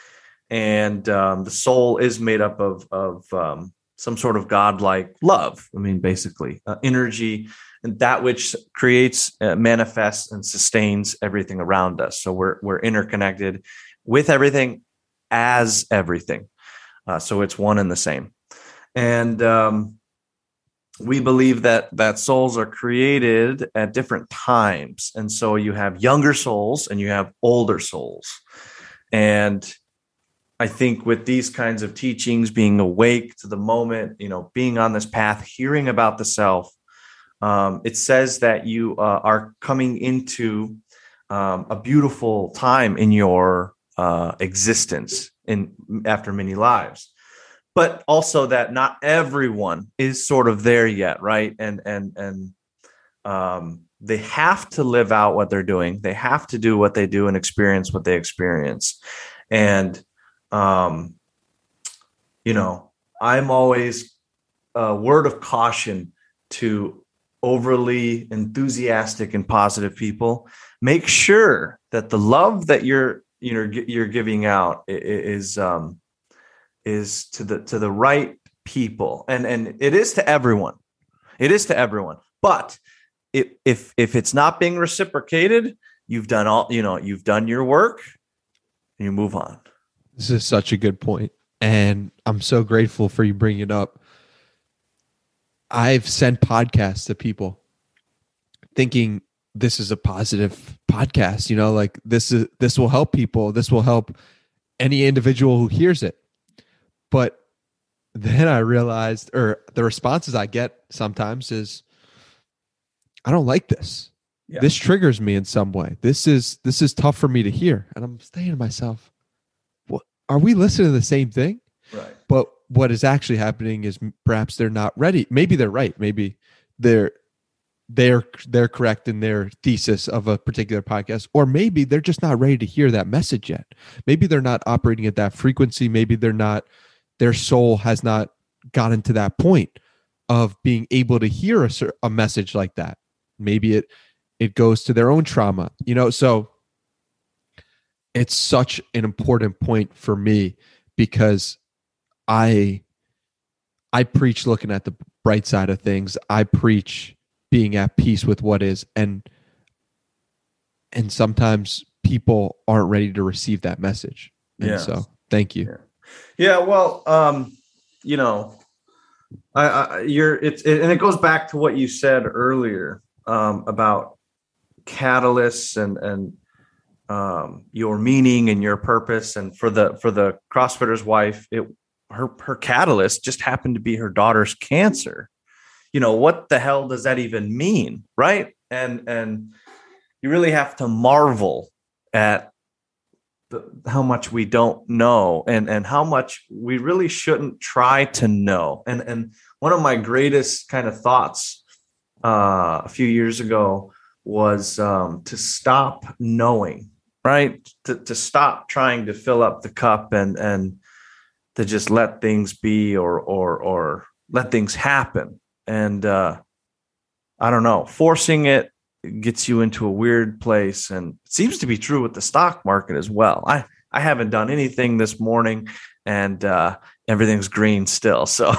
and um, the soul is made up of, of um, some sort of godlike love. I mean, basically uh, energy, and that which creates, uh, manifests, and sustains everything around us. So we're, we're interconnected with everything as everything. Uh, so it's one and the same. And, um, we believe that that souls are created at different times. And so you have younger souls and you have older souls. And I think with these kinds of teachings, being awake to the moment, you know, being on this path, hearing about the self, um, it says that you uh, are coming into um, a beautiful time in your uh, existence in after many lives. But also that not everyone is sort of there yet, right? And and and um, they have to live out what they're doing. They have to do what they do and experience what they experience. And um, you know, I'm always a word of caution to overly enthusiastic and positive people. Make sure that the love that you're you know you're giving out is. Um, is to the to the right people, and and it is to everyone. It is to everyone. But if if if it's not being reciprocated, you've done all you know. You've done your work, and you move on. This is such a good point, and I'm so grateful for you bringing it up. I've sent podcasts to people, thinking this is a positive podcast. You know, like this is this will help people. This will help any individual who hears it. But then I realized, or the responses I get sometimes is, I don't like this. Yeah. This triggers me in some way. This is this is tough for me to hear. And I'm saying to myself, what, are we listening to the same thing? Right. But what is actually happening is perhaps they're not ready. Maybe they're right. Maybe they're they're they're correct in their thesis of a particular podcast, or maybe they're just not ready to hear that message yet. Maybe they're not operating at that frequency. Maybe they're not. Their soul has not gotten to that point of being able to hear a, a message like that. Maybe it it goes to their own trauma, you know. So it's such an important point for me, because I I preach looking at the bright side of things. I preach being at peace with what is, and and sometimes people aren't ready to receive that message. And yes. so thank you. Yeah. Yeah, well, um, you know, I, I you're it's it, and it goes back to what you said earlier um, about catalysts and and um, your meaning and your purpose. And for the for the CrossFitter's wife, it her her catalyst just happened to be her daughter's cancer. You know, what the hell does that even mean, right? And and you really have to marvel at The, how much we don't know, and and how much we really shouldn't try to know. And and one of my greatest kind of thoughts uh, a few years ago was um, to stop knowing, right? To, to stop trying to fill up the cup and and to just let things be or or or let things happen. And uh, I don't know, forcing it gets you into a weird place, and it seems to be true with the stock market as well. I I haven't done anything this morning, and uh, everything's green still. So.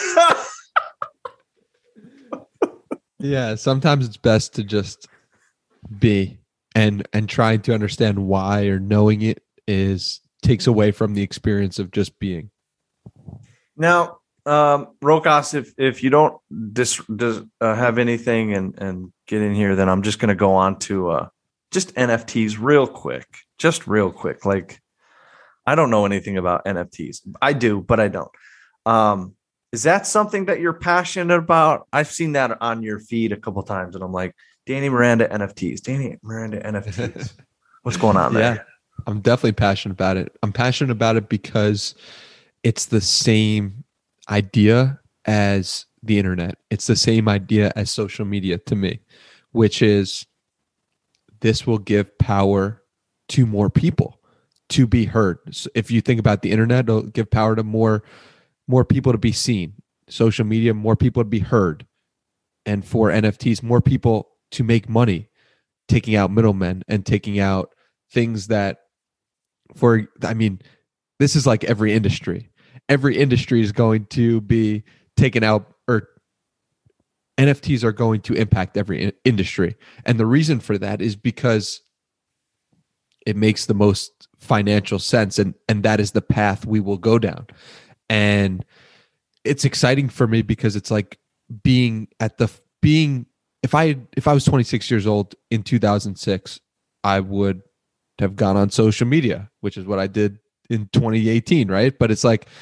Yeah, sometimes it's best to just be, and and trying to understand why or knowing it is takes away from the experience of just being. Now, um, Rokas, if if you don't dis, dis, uh, have anything and and get in here, then I'm just going to go on to uh, just N F Ts real quick, just real quick. Like, I don't know anything about N F Ts. I do, but I don't. Um, Is that something that you're passionate about? I've seen that on your feed a couple of times, and I'm like, Danny Miranda N F Ts, Danny Miranda N F Ts. What's going on there? Yeah, I'm definitely passionate about it. I'm passionate about it because it's the same idea as the internet. It's the same idea as social media to me, which is this will give power to more people to be heard. So if you think about the internet, it'll give power to more more people to be seen. Social media, more people to be heard. And for N F Ts, more people to make money, taking out middlemen and taking out things that for, I mean, this is like every industry. Every industry is going to be taken out, or N F Ts are going to impact every in- industry. And the reason for that is because it makes the most financial sense. And, and that is the path we will go down. And it's exciting for me because it's like being at the being if I if I was twenty-six years old in two thousand six, I would have gone on social media, which is what I did in twenty eighteen, right? But it's like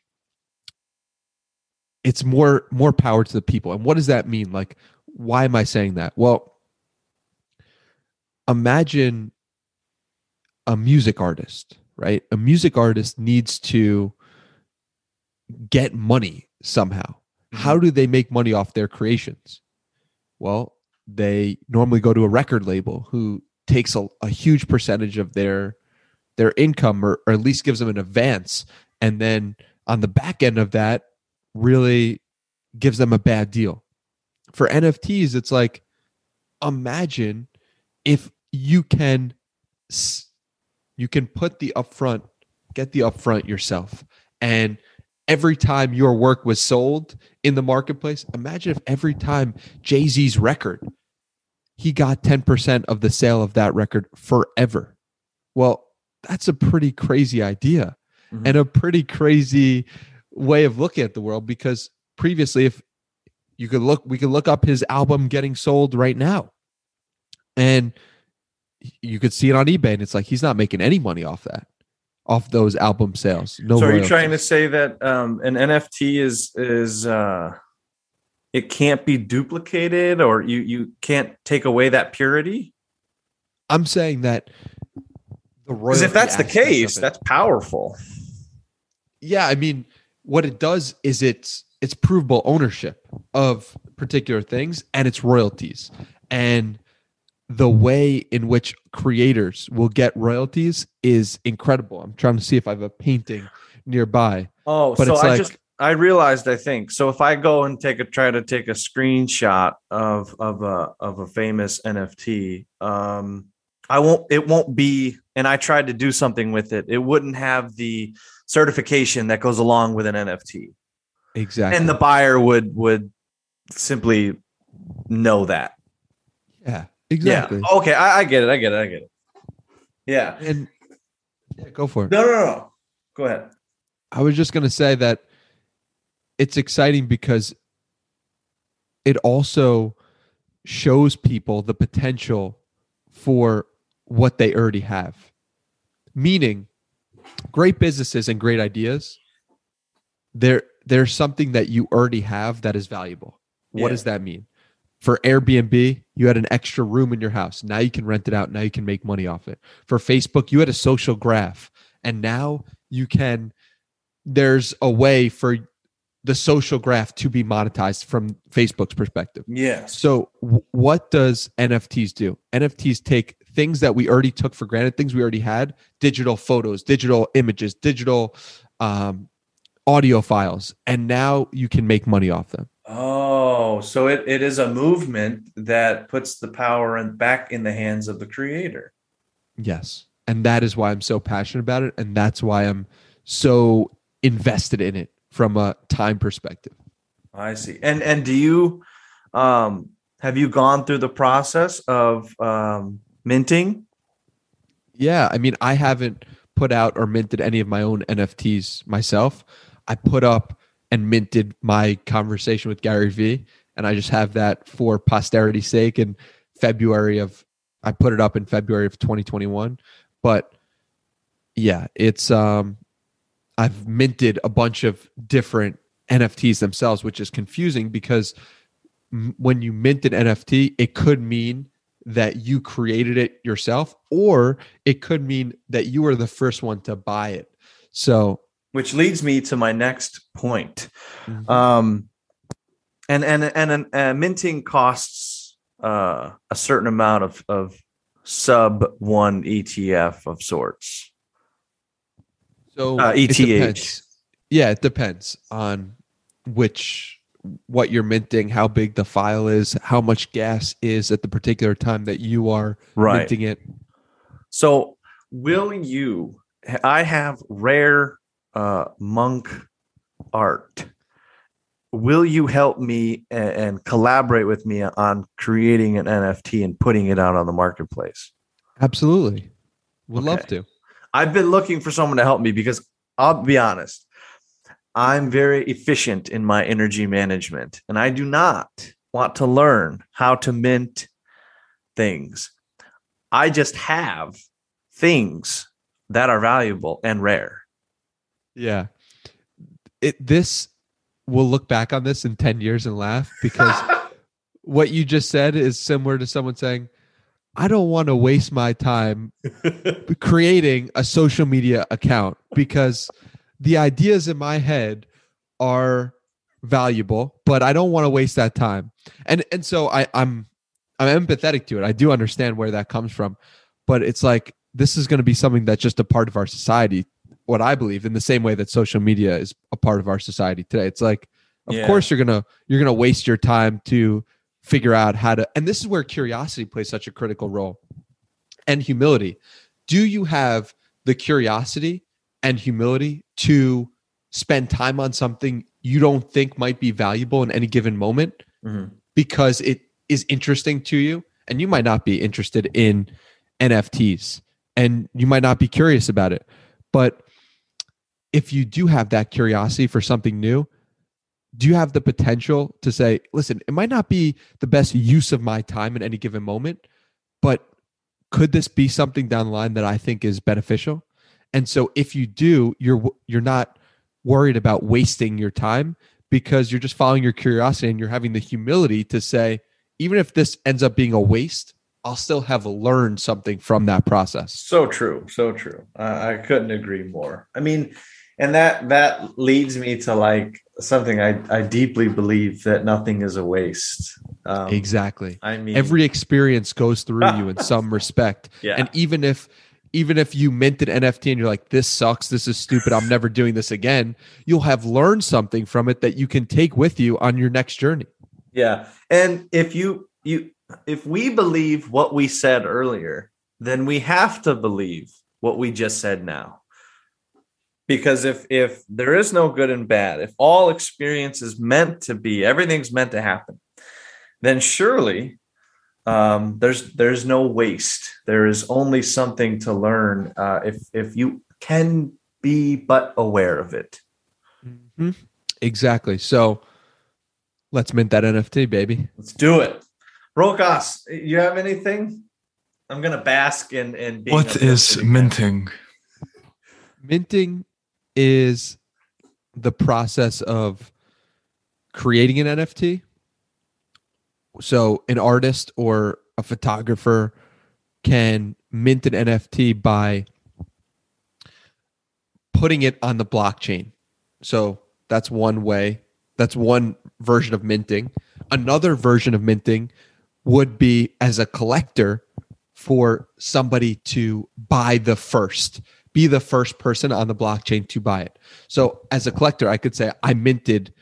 it's more more power to the people. And what does that mean? Like, why am I saying that? Well, imagine a music artist, right? A music artist needs to get money somehow. Mm-hmm. How do they make money off their creations? Well, they normally go to a record label who takes a, a huge percentage of their their income, or, or at least gives them an advance, and then on the back end of that really gives them a bad deal. For N F Ts, it's like, imagine if you can you can put the upfront, get the upfront yourself, and every time your work was sold in the marketplace, imagine if every time Jay-Z's record, he got ten percent of the sale of that record forever. Well, that's a pretty crazy idea, mm-hmm. and a pretty crazy way of looking at the world, because previously, if you could look, we could look up his album getting sold right now, and you could see it on eBay, and it's like, he's not making any money off that. Off those album sales. No. So are royalties. you trying to say that um, an N F T is is uh, it can't be duplicated, or you you can't take away that purity? I'm saying that the royalty. Because if that's the case, that's powerful. Yeah, I mean, what it does is it's it's provable ownership of particular things, and it's royalties, and the way in which creators will get royalties is incredible. I'm trying to see if I have a painting nearby. Oh, but so it's I like, just I realized I think so. If I go and take a try to take a screenshot of of a of a famous N F T, um, I won't. It won't be. And I tried to do something with it. It wouldn't have the certification that goes along with an N F T. Exactly. And the buyer would would simply know that. Yeah. Exactly. Yeah. Okay, I, I get it. I get it. I get it. Yeah. And yeah, go for it. No, no, no. Go ahead. I was just going to say that it's exciting because it also shows people the potential for what they already have. Meaning, great businesses and great ideas, there there's something that you already have that is valuable. What Yeah. does that mean? For Airbnb, you had an extra room in your house. Now you can rent it out. Now you can make money off it. For Facebook, you had a social graph. And now you can, there's a way for the social graph to be monetized from Facebook's perspective. Yes. So w- what does N F Ts do? N F Ts take things that we already took for granted, things we already had, digital photos, digital images, digital um, audio files, and now you can make money off them. Oh, so it, it is a movement that puts the power in, back in the hands of the creator. Yes. And that is why I'm so passionate about it. And that's why I'm so invested in it from a time perspective. I see. And and do you um have you gone through the process of um minting? Yeah, I mean, I haven't put out or minted any of my own N F Ts myself. I put up and minted my conversation with Gary Vee, and I just have that for posterity's sake. In February of, I put it up in February of twenty twenty-one. But yeah, it's um, I've minted a bunch of different N F Ts themselves, which is confusing because m- when you mint an N F T, it could mean that you created it yourself, or it could mean that you were the first one to buy it. So, Which leads me to my next point. Mhm. Um, and and and uh, minting costs uh, a certain amount of of sub one E T F of sorts. so Uh, it E T H. depends. Yeah, it depends on which what you're minting, how big the file is, how much gas is at the particular time that you are Right. minting it. So, will you? I have rare uh, monk art. Will you help me and, and collaborate with me on creating an N F T and putting it out on the marketplace? Absolutely. Would Okay. love to. I've been looking for someone to help me because I'll be honest, I'm very efficient in my energy management, and I do not want to learn how to mint things. I just have things that are valuable and rare. Yeah. It this we'll look back on this in ten years and laugh because what you just said is similar to someone saying, I don't want to waste my time creating a social media account because the ideas in my head are valuable, but I don't want to waste that time. And and so I, I'm I'm empathetic to it. I do understand where that comes from, but it's like this is going to be something that's just a part of our society. What I believe, in the same way that social media is a part of our society today. It's like, of Yeah. course, you're gonna you're gonna waste your time to figure out how to. And this is where curiosity plays such a critical role, and humility. Do you have the curiosity and humility to spend time on something you don't think might be valuable in any given moment Mhm. because it is interesting to you, and you might not be interested in N F Ts and you might not be curious about it. But if you do have that curiosity for something new, do you have the potential to say, listen, it might not be the best use of my time in any given moment, but could this be something down the line that I think is beneficial? And so if you do, you're you're not worried about wasting your time because you're just following your curiosity and you're having the humility to say, even if this ends up being a waste, I'll still have learned something from that process. So true, so true. I, I couldn't agree more. I mean, and that that leads me to like something I, I deeply believe, that nothing is a waste. Um, Exactly. I mean, Every experience goes through you in some respect. Yeah. And even if even if you minted N F T and you're like, this sucks, this is stupid, I'm never doing this again, you'll have learned something from it that you can take with you on your next journey. yeah. And if you you if we believe what we said earlier, then we have to believe what we just said now. Because if if there is no good and bad, if all experience is meant to be, everything's meant to happen, then surely um, there's there's no waste. There is only something to learn uh, if if you can be but aware of it. Mm-hmm. Exactly. So let's mint that N F T, baby. Let's do it. Rokas, you have anything? I'm gonna bask in in being What is uplifted again. minting? Minting is the process of creating an N F T. So an artist or a photographer can mint an N F T by putting it on the blockchain. So that's one way That's one version of minting. Another version of minting would be as a collector for somebody to buy the first, be the first person on the blockchain to buy it. So as a collector, I could say I minted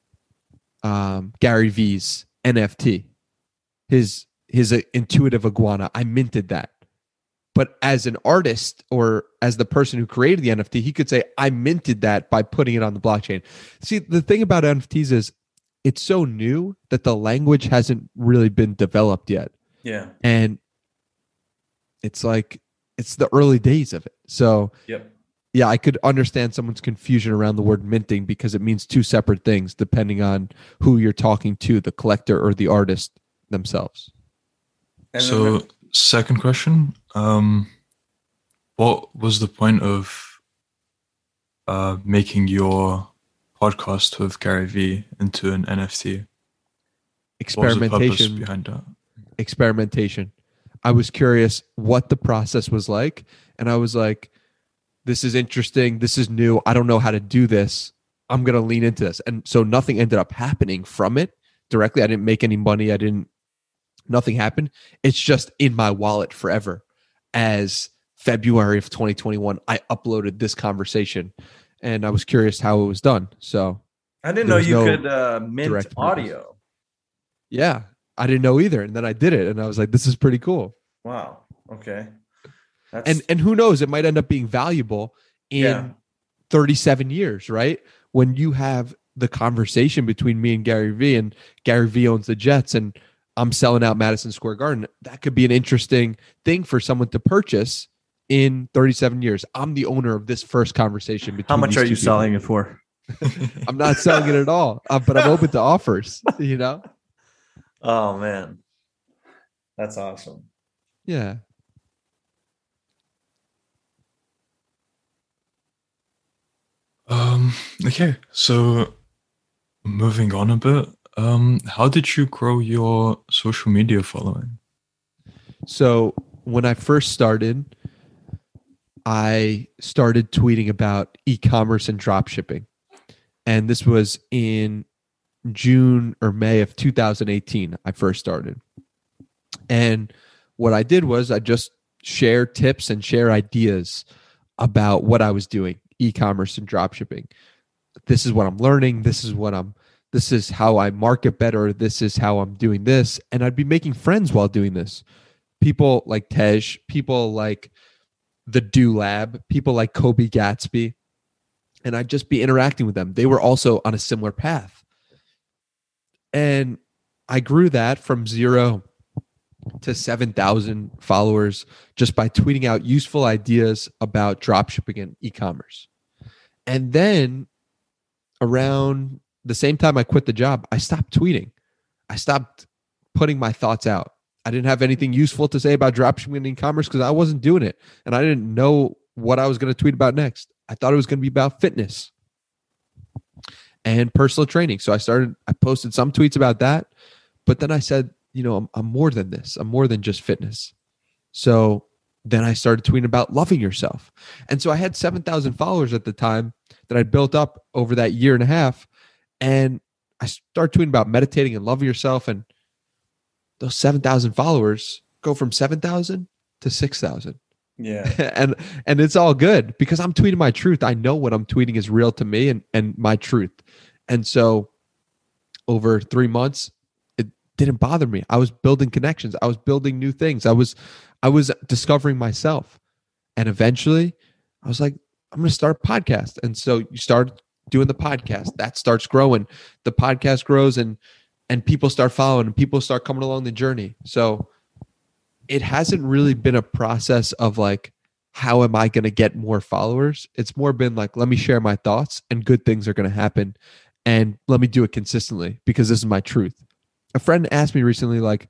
um, Gary Vee's N F T, his his uh, intuitive iguana. I minted that. But as an artist or as the person who created the N F T, he could say, I minted that by putting it on the blockchain. See, the thing about N F Ts is it's so new that the language hasn't really been developed yet. Yeah. And it's like, it's the early days of it. So, yep. yeah, I could understand someone's confusion around the word minting because it means two separate things depending on who you're talking to, the collector or the artist themselves. And so, then, second question. Um, what was the point of uh, making your podcast with Gary Vee into an N F T? Experimentation. What was the purpose behind that? Experimentation. I was curious what the process was like. And I was like, this is interesting. This is new. I don't know how to do this. I'm going to lean into this. And so nothing ended up happening from it directly. I didn't make any money. I didn't, nothing happened. It's just in my wallet forever. As February of twenty twenty-one, I uploaded this conversation and I was curious how it was done. So I didn't know you no could uh, mint audio. Purpose. Yeah, I didn't know either. And then I did it and I was like, this is pretty cool. Wow. Okay. That's... And and who knows, it might end up being valuable in yeah. thirty-seven years, right? When you have the conversation between me and Gary Vee, and Gary Vee owns the Jets and I'm selling out Madison Square Garden. That could be an interesting thing for someone to purchase in thirty-seven years. I'm the owner of this first conversation. Between How much are you people. selling it for? I'm not selling it at all, uh, but I'm open to offers, you know? Oh, man. That's awesome. Yeah. Um, okay. So moving on a bit. Um, how did you grow your social media following? So when I first started, I started tweeting about e-commerce and drop shipping. And this was in June or May of two thousand eighteen, I first started. And what I did was I just share tips and share ideas about what I was doing, e-commerce and drop shipping. This is what I'm learning. This is what I'm This is how I market better. This is how I'm doing this. And I'd be making friends while doing this. People like Tej, people like the Do Lab, people like Kobe Gatsby. And I'd just be interacting with them. They were also on a similar path. And I grew that from zero to seven thousand followers just by tweeting out useful ideas about dropshipping and e-commerce. And then around the same time I quit the job, I stopped tweeting. I stopped putting my thoughts out. I didn't have anything useful to say about dropshipping and e-commerce because I wasn't doing it. And I didn't know what I was going to tweet about next. I thought it was going to be about fitness and personal training. So I started, I posted some tweets about that. But then I said, you know, I'm, I'm more than this. I'm more than just fitness. So then I started tweeting about loving yourself. And so I had seven thousand followers at the time that I'd built up over that year and a half. And I started tweeting about meditating and loving yourself. And those seven thousand followers go from seven thousand to six thousand. Yeah. and and it's all good because I'm tweeting my truth. I know what I'm tweeting is real to me and, and my truth. And so over three months, it didn't bother me. I was building connections. I was building new things. I was I was discovering myself. And eventually I was like, I'm going to start a podcast. And so you start doing the podcast. That starts growing. The podcast grows and and people start following and people start coming along the journey. So it hasn't really been a process of like, how am I going to get more followers? It's more been like, let me share my thoughts and good things are going to happen. And let me do it consistently because this is my truth. A friend asked me recently, like,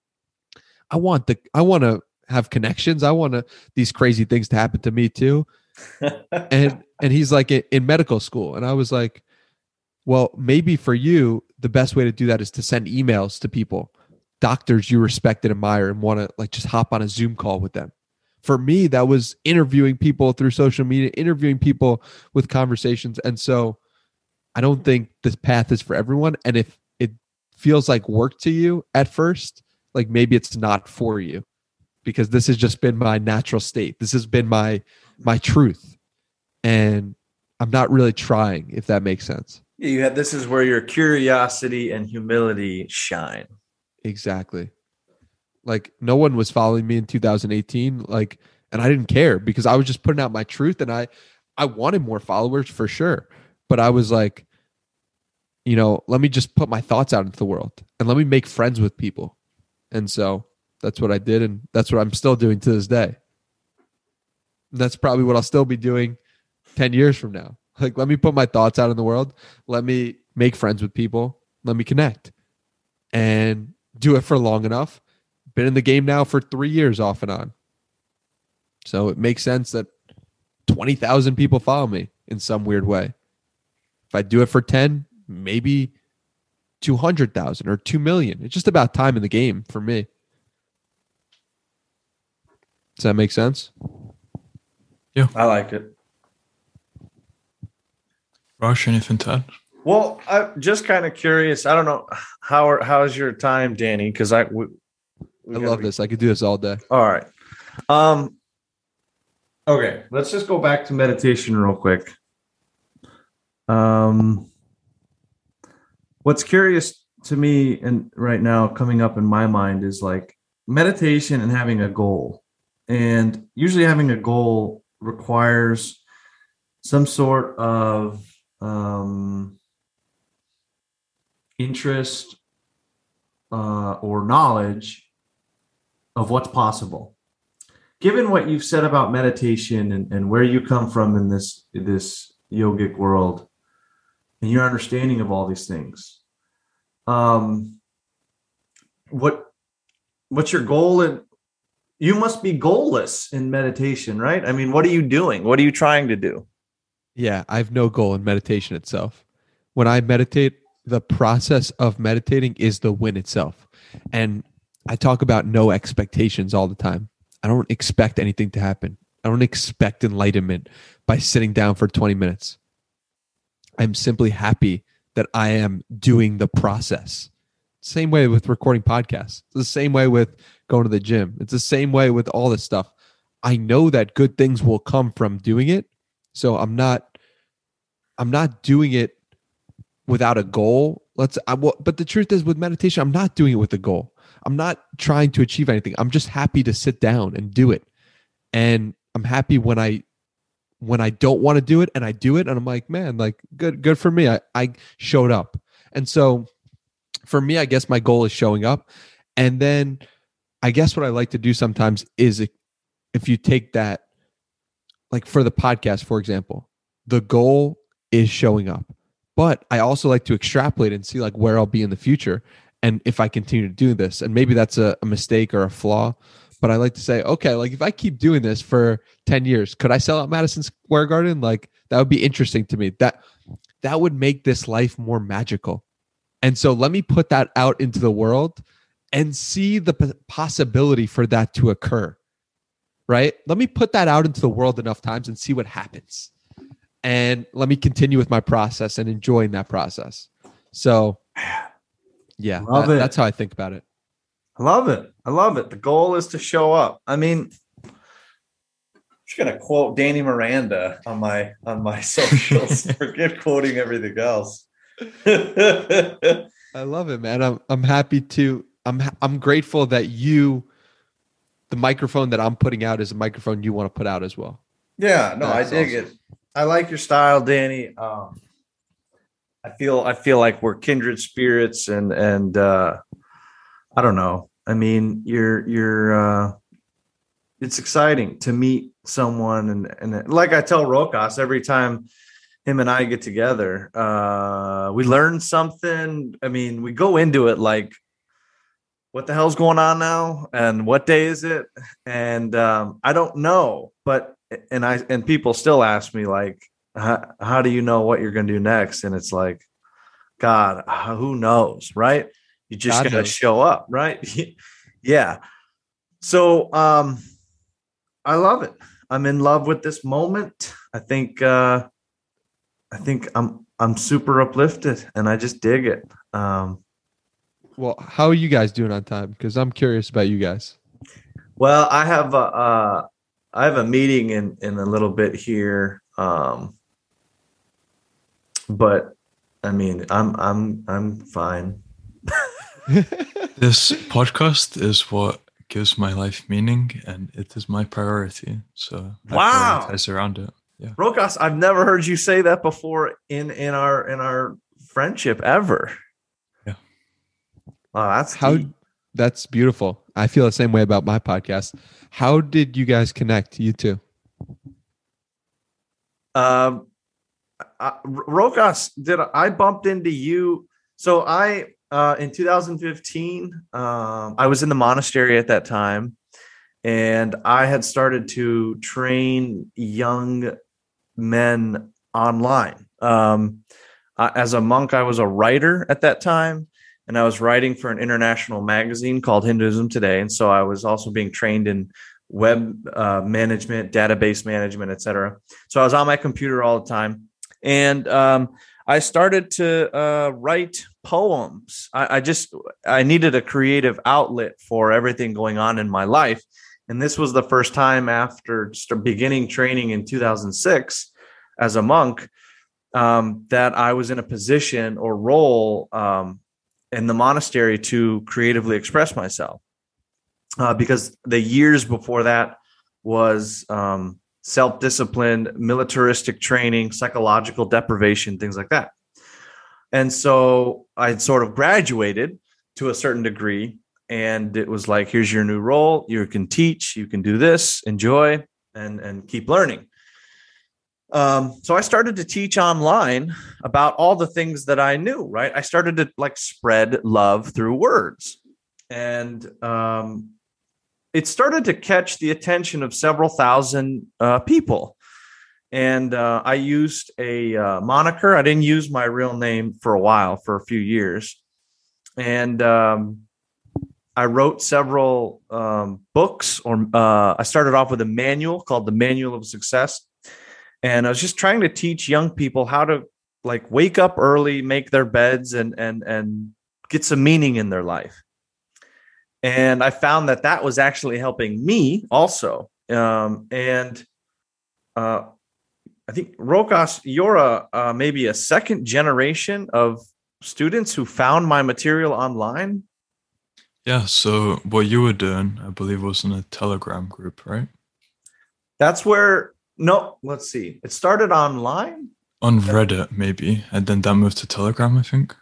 I want the, I want to have connections. I want to, these crazy things to happen to me too. and, and he's like in, in medical school. And I was like, well, maybe for you, the best way to do that is to send emails to people, doctors you respect and admire and want to like just hop on a Zoom call with them. For me, that was interviewing people through social media, interviewing people with conversations. And so I don't think this path is for everyone. And if it feels like work to you at first, like maybe it's not for you, because this has just been my natural state. This has been my my truth. And I'm not really trying, if that makes sense. Yeah, you have, this is where your curiosity and humility shine. Exactly. Like no one was following me in two thousand eighteen, like, and I didn't care because I was just putting out my truth, and I I wanted more followers for sure. But I was like, you know, let me just put my thoughts out into the world and let me make friends with people. And so that's what I did, and that's what I'm still doing to this day. And that's probably what I'll still be doing ten years from now. Like, let me put my thoughts out in the world. Let me make friends with people. Let me connect and do it for long enough. Been in the game now for three years off and on. So it makes sense that twenty thousand people follow me in some weird way. If I do it for ten, maybe two hundred thousand or two million. It's just about time in the game for me. Does that make sense? Yeah. I like it. Rosh, anything to add? Well, I'm just kind of curious. I don't know how are, how's your time, Danny? Because I we, we I love gotta- this. I could do this all day. All right. Um. Okay, let's just go back to meditation real quick. Um. What's curious to me and right now coming up in my mind is like meditation and having a goal. And usually having a goal requires some sort of um, interest uh, or knowledge of what's possible. Given what you've said about meditation and, and where you come from in this, this yogic world and your understanding of all these things, um, what what's your goal? In, you must be goalless in meditation, right? I mean, what are you doing? What are you trying to do? Yeah, I have no goal in meditation itself. When I meditate, the process of meditating is the win itself. And I talk about no expectations all the time. I don't expect anything to happen. I don't expect enlightenment by sitting down for twenty minutes. I'm simply happy that I am doing the process. Same way with recording podcasts. It's the same way with going to the gym. It's the same way with all this stuff. I know that good things will come from doing it. So I'm not, I'm not doing it without a goal. Let's, I, but the truth is with meditation, I'm not doing it with a goal. I'm not trying to achieve anything. I'm just happy to sit down and do it. And I'm happy when I, when I don't want to do it and I do it and I'm like, man, like good, good for me. I, I showed up. And so for me, I guess my goal is showing up. And then I guess what I like to do sometimes is if you take that, like for the podcast, for example, the goal is showing up, but I also like to extrapolate and see like where I'll be in the future. And if I continue to do this, and maybe that's a, a mistake or a flaw, but I like to say, okay, like if I keep doing this for ten years, could I sell out Madison Square Garden? Like that would be interesting to me. That, that would make this life more magical. And so let me put that out into the world and see the p- possibility for that to occur. Right? Let me put that out into the world enough times and see what happens. And let me continue with my process and enjoying that process. So, yeah, Love that, it. that's how I think about it. I love it. I love it. The goal is to show up. I mean, I'm just gonna quote Danny Miranda on my on my socials. Forget quoting everything else. I love it, man. I'm I'm happy to. I'm I'm grateful that you. The microphone that I'm putting out is a microphone you want to put out as well. Yeah, no, That's I dig awesome. it. I like your style, Danny. Um, I feel I feel like we're kindred spirits, and and uh, I don't know. I mean, you're you're. Uh, it's exciting to meet someone, and and like I tell Rokas every time him and I get together, uh, we learn something. I mean, we go into it like, what the hell's going on now? And what day is it? And um, I don't know, but, and I, and people still ask me like, how, how do you know what you're going to do next? And it's like, God, who knows? Right. You just God got to knows. show up. Right. Yeah. So um, I love it. I'm in love with this moment. I think, uh, I think I'm, I'm super uplifted and I just dig it. Um, Well, how are you guys doing on time? Because I'm curious about you guys. well, I have a, uh, I have a meeting in, in a little bit here. Um, but I mean, I'm, I'm, I'm fine. This podcast is what gives my life meaning, and it is my priority. So I Wow. prioritize around it. Yeah. Rokas, I've never heard you say that before in, in our, in our friendship ever. Yeah. Oh, that's How deep. That's beautiful. I feel the same way about my podcast. How did you guys connect, you two? Um, I, Rokas, did I, I bumped into you? So I, uh, in two thousand fifteen, um, I was in the monastery at that time, and I had started to train young men online. Um, I, as a monk, I was a writer at that time, and I was writing for an international magazine called Hinduism Today. And so I was also being trained in web uh, management, database management, et cetera. So I was on my computer all the time. And um, I started to uh, write poems. I, I just, I needed a creative outlet for everything going on in my life. And this was the first time after beginning training in two thousand six as a monk um, that I was in a position or role um, in the monastery to creatively express myself. Uh, because the years before that was um, self-discipline, militaristic training, psychological deprivation, things like that. And so I sort of graduated to a certain degree, and it was like, here's your new role. You can teach, you can do this, enjoy, and, and keep learning. Um, so I started to teach online about all the things that I knew, right? I started to like spread love through words. And um, it started to catch the attention of several thousand uh, people. And uh, I used a uh, moniker. I didn't use my real name for a while, for a few years. And um, I wrote several um, books, or uh, I started off with a manual called The Manual of Success. And I was just trying to teach young people how to like wake up early, make their beds, and and and get some meaning in their life. And I found that that was actually helping me also. Um, and uh, I think, Rokas, you're a uh, maybe a second generation of students who found my material online. Yeah. So what you were doing, I believe, was in a Telegram group, right? That's where. No, let's see. It started online? On Reddit, maybe. And then that moved to Telegram, I think.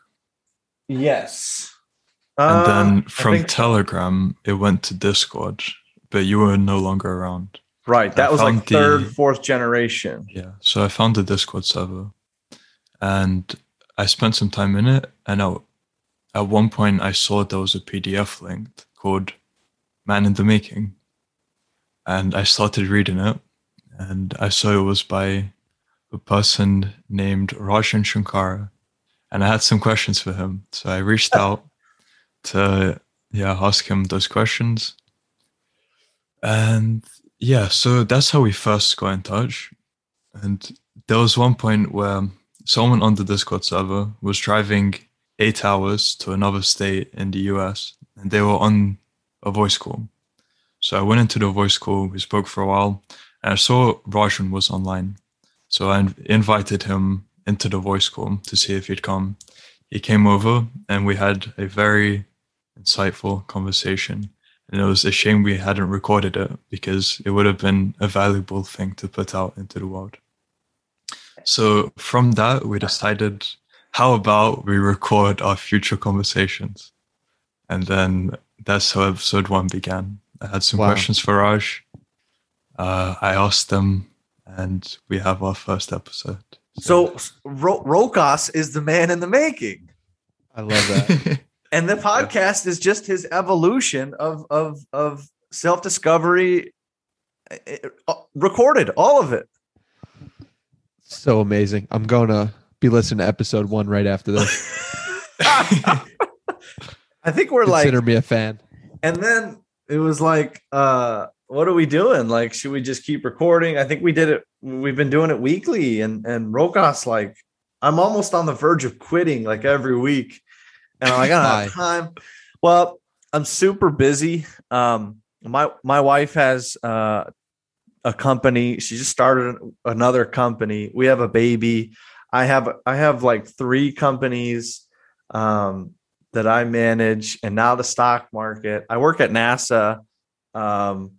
Yes. And Uh, then I from think so. Telegram, it went to Discord, but you were no longer around. Right. That I was like found the- third, fourth generation. Yeah. So I found the Discord server and I spent some time in it. And I, at one point, I saw there was a P D F link called Man in the Making. And I started reading it. And I saw it was by a person named Rajan Shankara. And I had some questions for him. So I reached out to yeah ask him those questions. And yeah, so that's how we first got in touch. And there was one point where someone on the Discord server was driving eight hours to another state in the U S, and they were on a voice call. So I went into the voice call, we spoke for a while, and I saw Rajan was online. So I invited him into the voice call to see if he'd come. He came over and we had a very insightful conversation. And it was a shame we hadn't recorded it because it would have been a valuable thing to put out into the world. So from that, we decided, how about we record our future conversations? And then that's how episode one began. I had some Wow. questions for Raj. Uh, I asked them, and we have our first episode. So Ro- Rokas is the man in the making. I love that. And the podcast is just his evolution of of of self-discovery, uh, recorded, all of it. So amazing. I'm going to be listening to episode one right after this. I think we're like, Consider me a fan. and then it was like, uh, what are we doing? Like, should we just keep recording? I think we did it. We've been doing it weekly, and and Rokas like I'm almost on the verge of quitting like every week. And I'm like, I don't have time. Well, I'm super busy. Um, my my wife has uh, a company. She just started another company. We have a baby. I have I have like three companies um, that I manage, and now the stock market. I work at NASA. Um,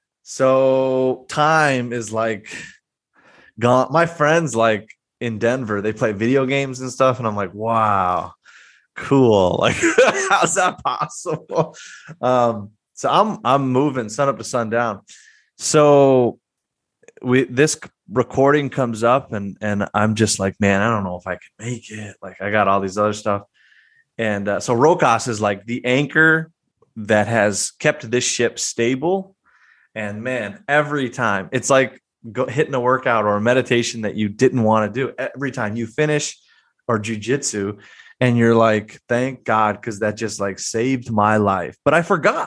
so time is like gone. My friends like in Denver, they play video games and stuff. And I'm like, wow, cool. Like, how's that possible? Um, so I'm, I'm moving sun up to sundown. So we, this recording comes up and, and I'm just like, man, I don't know if I can make it. Like I got all these other stuff. And uh, so Rokas is like the anchor that has kept this ship stable. And man, every time it's like go, hitting a workout or a meditation that you didn't want to do. Every time you finish or jujitsu and you're like, thank God, because that just like saved my life. But I forgot.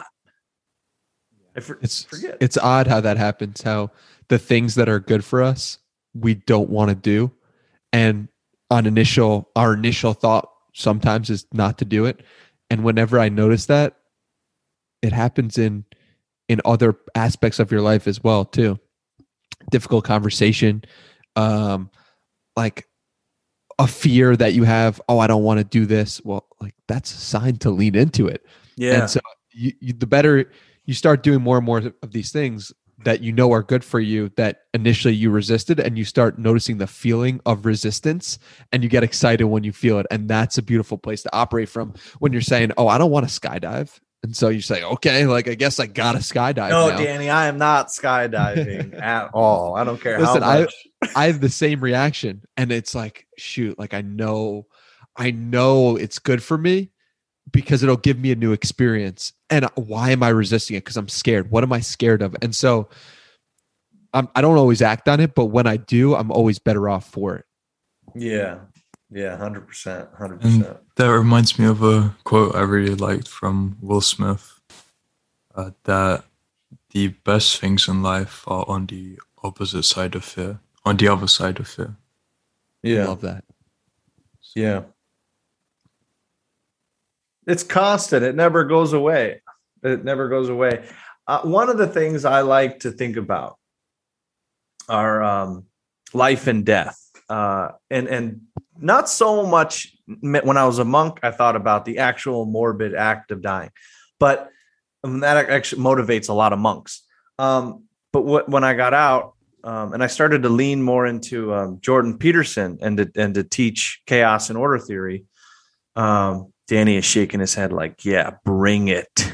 I for, it's, forget. It's odd how that happens, how the things that are good for us, we don't want to do. And on initial, our initial thought sometimes is not to do it. And whenever I notice that, it happens in in other aspects of your life as well too. Difficult conversation, um, like a fear that you have. Oh, I don't want to do this. Well, like that's a sign to lean into it. Yeah. And so you, you, the better you start doing more and more of these things that you know are good for you that initially you resisted, and you start noticing the feeling of resistance and you get excited when you feel it. And that's a beautiful place to operate from when you're saying, oh, I don't want to skydive. And so you say, okay, like, I guess I got to skydive. No, now. Danny, I am not skydiving at all. I don't care Listen, how much. I, I have the same reaction. And it's like, shoot, like I know, I know it's good for me because it'll give me a new experience. And why am I resisting it? Because I'm scared. What am I scared of? And so I'm, I don't always act on it, but when I do, I'm always better off for it. Yeah. Yeah, one hundred percent. one hundred percent. And that reminds me of a quote I really liked from Will Smith, uh, that the best things in life are on the opposite side of fear, on the other side of fear. Yeah. I love that. Yeah. It's constant. It never goes away. It never goes away. Uh, one of the things I like to think about are um, life and death. Uh, and, and not so much when I was a monk, I thought about the actual morbid act of dying, but that actually motivates a lot of monks. Um, but what, when I got out um, and I started to lean more into um, Jordan Peterson and to, and to teach chaos and order theory, um, Danny is shaking his head like, yeah, bring it.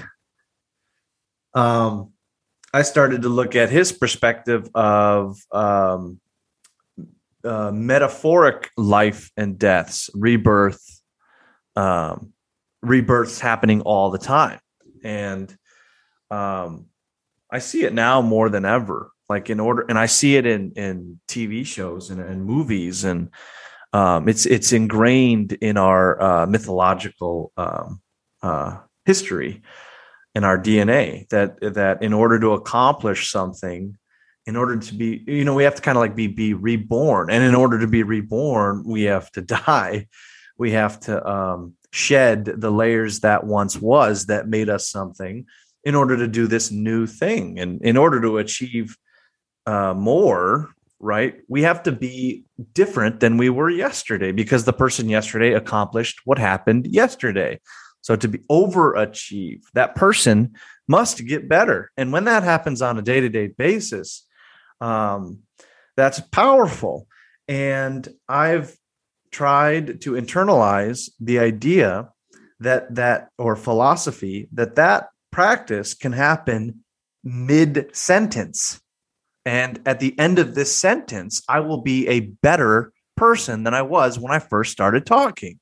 Um, I started to look at his perspective of um, uh, metaphoric life and deaths, rebirth, um, rebirths happening all the time. And um, I see it now more than ever, like in order, and I see it in, in T V shows and, and movies, and um, it's, it's ingrained in our uh, mythological um, uh, history, in our D N A, that, that in order to accomplish something, in order to be, you know, we have to kind of like be, be reborn. And in order to be reborn, we have to die. We have to um, shed the layers that once was that made us something in order to do this new thing. And in order to achieve uh, more, right, we have to be different than we were yesterday, because the person yesterday accomplished what happened yesterday. So to be overachieve, that person must get better. And when that happens on a day-to-day basis, um, that's powerful. And I've tried to internalize the idea that that, or philosophy, that that practice can happen mid-sentence. And at the end of this sentence, I will be a better person than I was when I first started talking.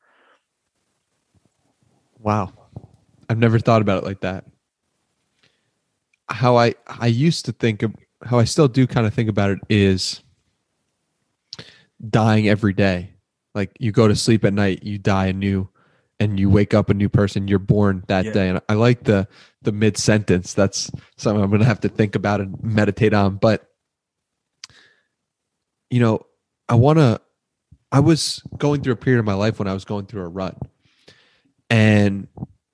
Wow. I've never thought about it like that. How I, I used to think of, how I still do kind of think about it is dying every day. Like you go to sleep at night, you die anew, and you wake up a new person. You're born that Yeah. day. And I like the, the mid sentence. That's something I'm going to have to think about and meditate on. But, you know, I want to, I was going through a period of my life when I was going through a rut. And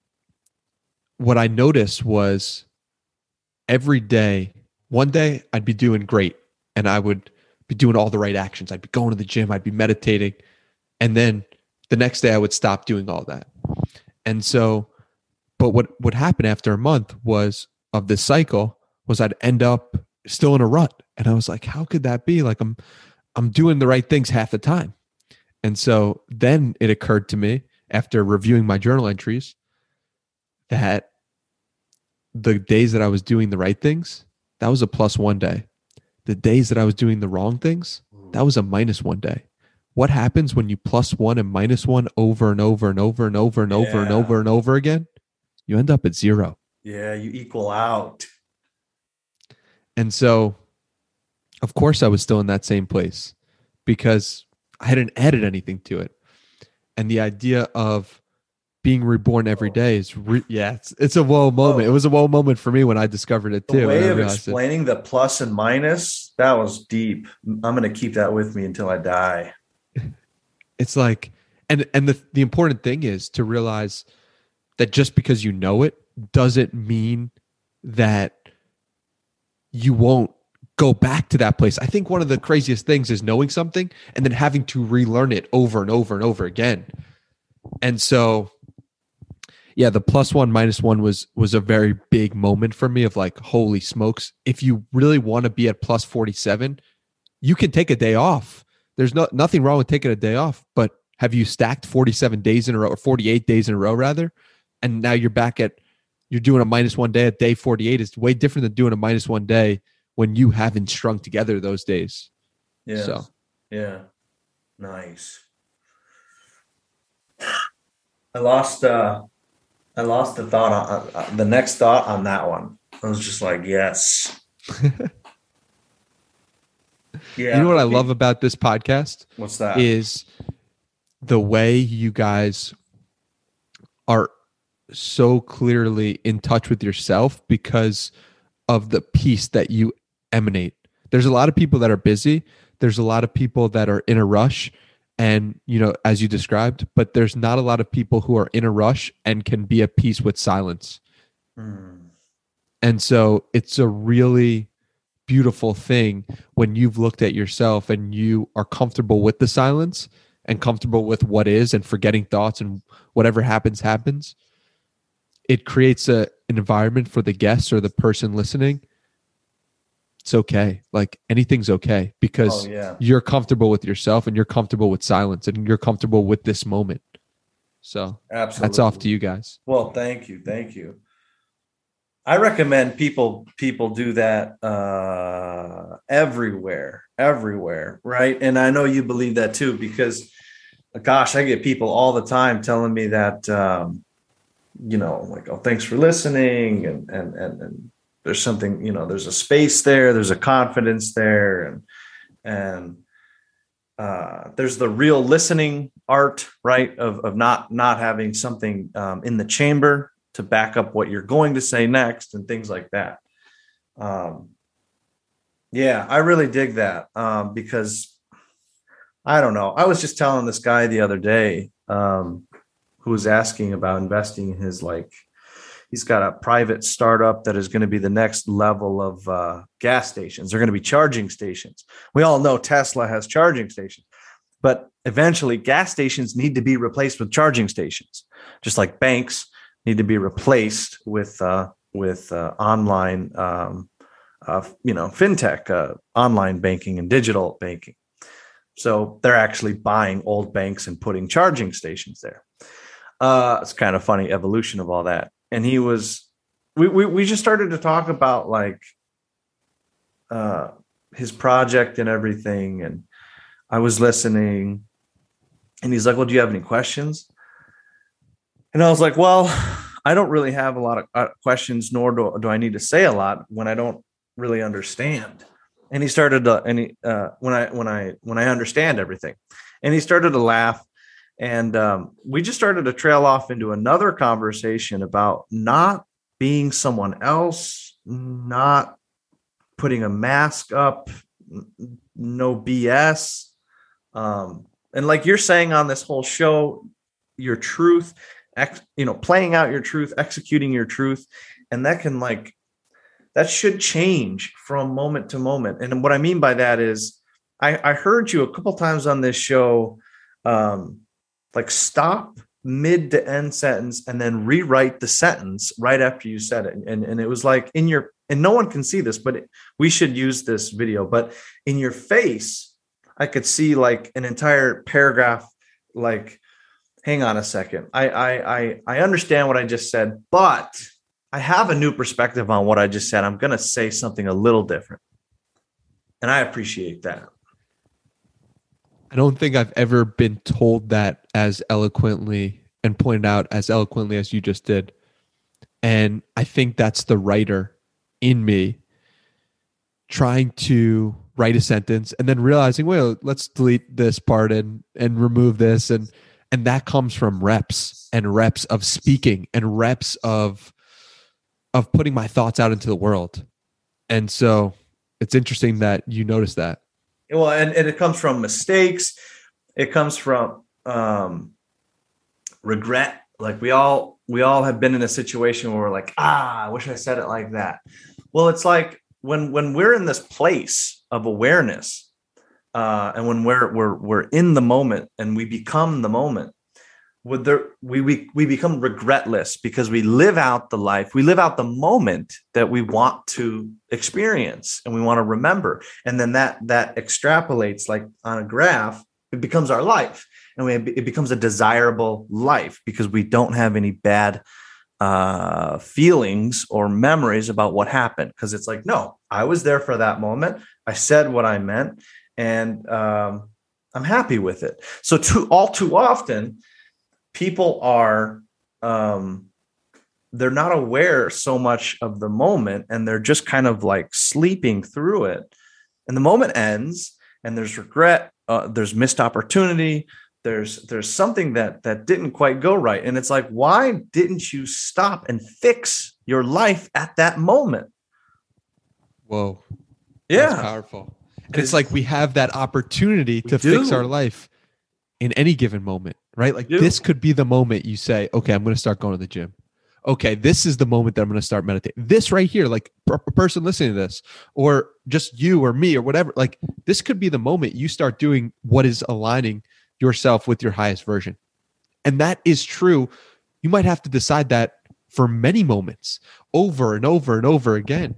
what I noticed was every day, one day I'd be doing great and I would be doing all the right actions. I'd be going to the gym, I'd be meditating. And then the next day I would stop doing all that. And so, but what would happen after a month was of this cycle was I'd end up still in a rut. And I was like, how could that be? Like I'm, I'm doing the right things half the time. And so then it occurred to me after reviewing my journal entries that the days that I was doing the right things, that was a plus one day. The days that I was doing the wrong things, that was a minus one day. What happens when you plus one and minus one over and over and over and over and over Yeah. and over and over again? You end up at zero. Yeah, you equal out. And so, of course, I was still in that same place because I hadn't added anything to it. And the idea of being reborn every day is, re- yeah, it's, it's a whoa moment. Oh. It was a whoa moment for me when I discovered it too. The and I way of realized it. explaining the plus and minus, that was deep. I'm going to keep that with me until I die. It's like, and and the the important thing is to realize that just because you know it doesn't mean that you won't go back to that place. I think one of the craziest things is knowing something and then having to relearn it over and over and over again. And so, yeah, the plus one, minus one was was a very big moment for me of like, holy smokes, if you really want to be at plus forty-seven, you can take a day off. There's no nothing wrong with taking a day off, but have you stacked forty-seven days in a row or forty-eight days in a row rather? And now you're back at, you're doing a minus one day at day forty-eight. It's way different than doing a minus one day when you haven't strung together those days. Yeah. So, yeah. Nice. I lost, uh, I lost the thought on uh, the next thought on that one. I was just like, yes. Yeah. you know what I love about this podcast What's that? is the way you guys are so clearly in touch with yourself because of the peace that you emanate. There's a lot of people that are busy. There's a lot of people that are in a rush. And, you know, as you described, but there's not a lot of people who are in a rush and can be at peace with silence. Hmm. And so it's a really beautiful thing when you've looked at yourself and you are comfortable with the silence and comfortable with what is and forgetting thoughts and whatever happens, happens. It creates a, an environment for the guests or the person listening. It's okay. Like anything's okay because Oh, yeah. you're comfortable with yourself and you're comfortable with silence and you're comfortable with this moment. So Absolutely. that's off to you guys. Well, thank you. Thank you. I recommend people people do that uh, everywhere, everywhere, right? And I know you believe that too, because, gosh, I get people all the time telling me that, um, you know, like, oh, thanks for listening, and and and and there's something, you know, there's a space there, there's a confidence there, and and uh, there's the real listening art, right? Of of not not having something um, in the chamber to back up what you're going to say next and things like that. Um, yeah, I really dig that um, because I don't know. I was just telling this guy the other day um, who was asking about investing in his, like, he's got a private startup that is going to be the next level of uh, gas stations. They're going to be charging stations. We all know Tesla has charging stations, but eventually gas stations need to be replaced with charging stations, just like banks need to be replaced with uh, with uh, online, um, uh, you know, fintech, uh, online banking and digital banking. So they're actually buying old banks and putting charging stations there. Uh, it's kind of funny evolution of all that. And he was, we we, we just started to talk about like uh, his project and everything. And I was listening, and he's like, "Well, do you have any questions?" And I was like, well, I don't really have a lot of uh, questions, nor do, do I need to say a lot when I don't really understand. And he started to, and he, uh, when I, when I, when I understand everything, and he started to laugh, and um, we just started to trail off into another conversation about not being someone else, not putting a mask up, no B S. Um, And like you're saying on this whole show, your truth, ex, you know, playing out your truth, executing your truth. And that can like, that should change from moment to moment. And what I mean by that is I, I heard you a couple times on this show, um, like stop mid to end sentence and then rewrite the sentence right after you said it. And, and it was like in your, and no one can see this, but it, we should use this video, but in your face, I could see like an entire paragraph, like, hang on a second. I, I, I, I understand what I just said, but I have a new perspective on what I just said. I'm going to say something a little different. And I appreciate that. I don't think I've ever been told that as eloquently and pointed out as eloquently as you just did. And I think that's the writer in me trying to write a sentence and then realizing, well, let's delete this part and, and remove this. And, and that comes from reps and reps of speaking and reps of, of putting my thoughts out into the world. And so it's interesting that you notice that. Well, and, and it comes from mistakes. It comes from um, regret. Like we all, we all have been in a situation where we're like, ah, I wish I said it like that. Well, it's like when, when we're in this place of awareness uh, and when we're, we're, we're in the moment and we become the moment, with there, we, we, we become regretless because we live out the life. We live out the moment that we want to experience and we want to remember. And then that, that extrapolates like on a graph, it becomes our life and we, it becomes a desirable life because we don't have any bad uh, feelings or memories about what happened. Cause it's like, no, I was there for that moment. I said what I meant and um, I'm happy with it. So too, all too often, people are, um, they're not aware so much of the moment and they're just kind of like sleeping through it. And the moment ends and there's regret, uh, there's missed opportunity. There's, there's something that, that didn't quite go right. And it's like, why didn't you stop and fix your life at that moment? Whoa. Yeah. That's powerful. And it's like, we have that opportunity to do. fix our life in any given moment. Right? Like this could be the moment you say, okay, I'm going to start going to the gym. Okay, this is the moment that I'm going to start meditating. This right here, like a person listening to this, or just you or me or whatever, like this could be the moment you start doing what is aligning yourself with your highest version. And that is true. You might have to decide that for many moments over and over and over again.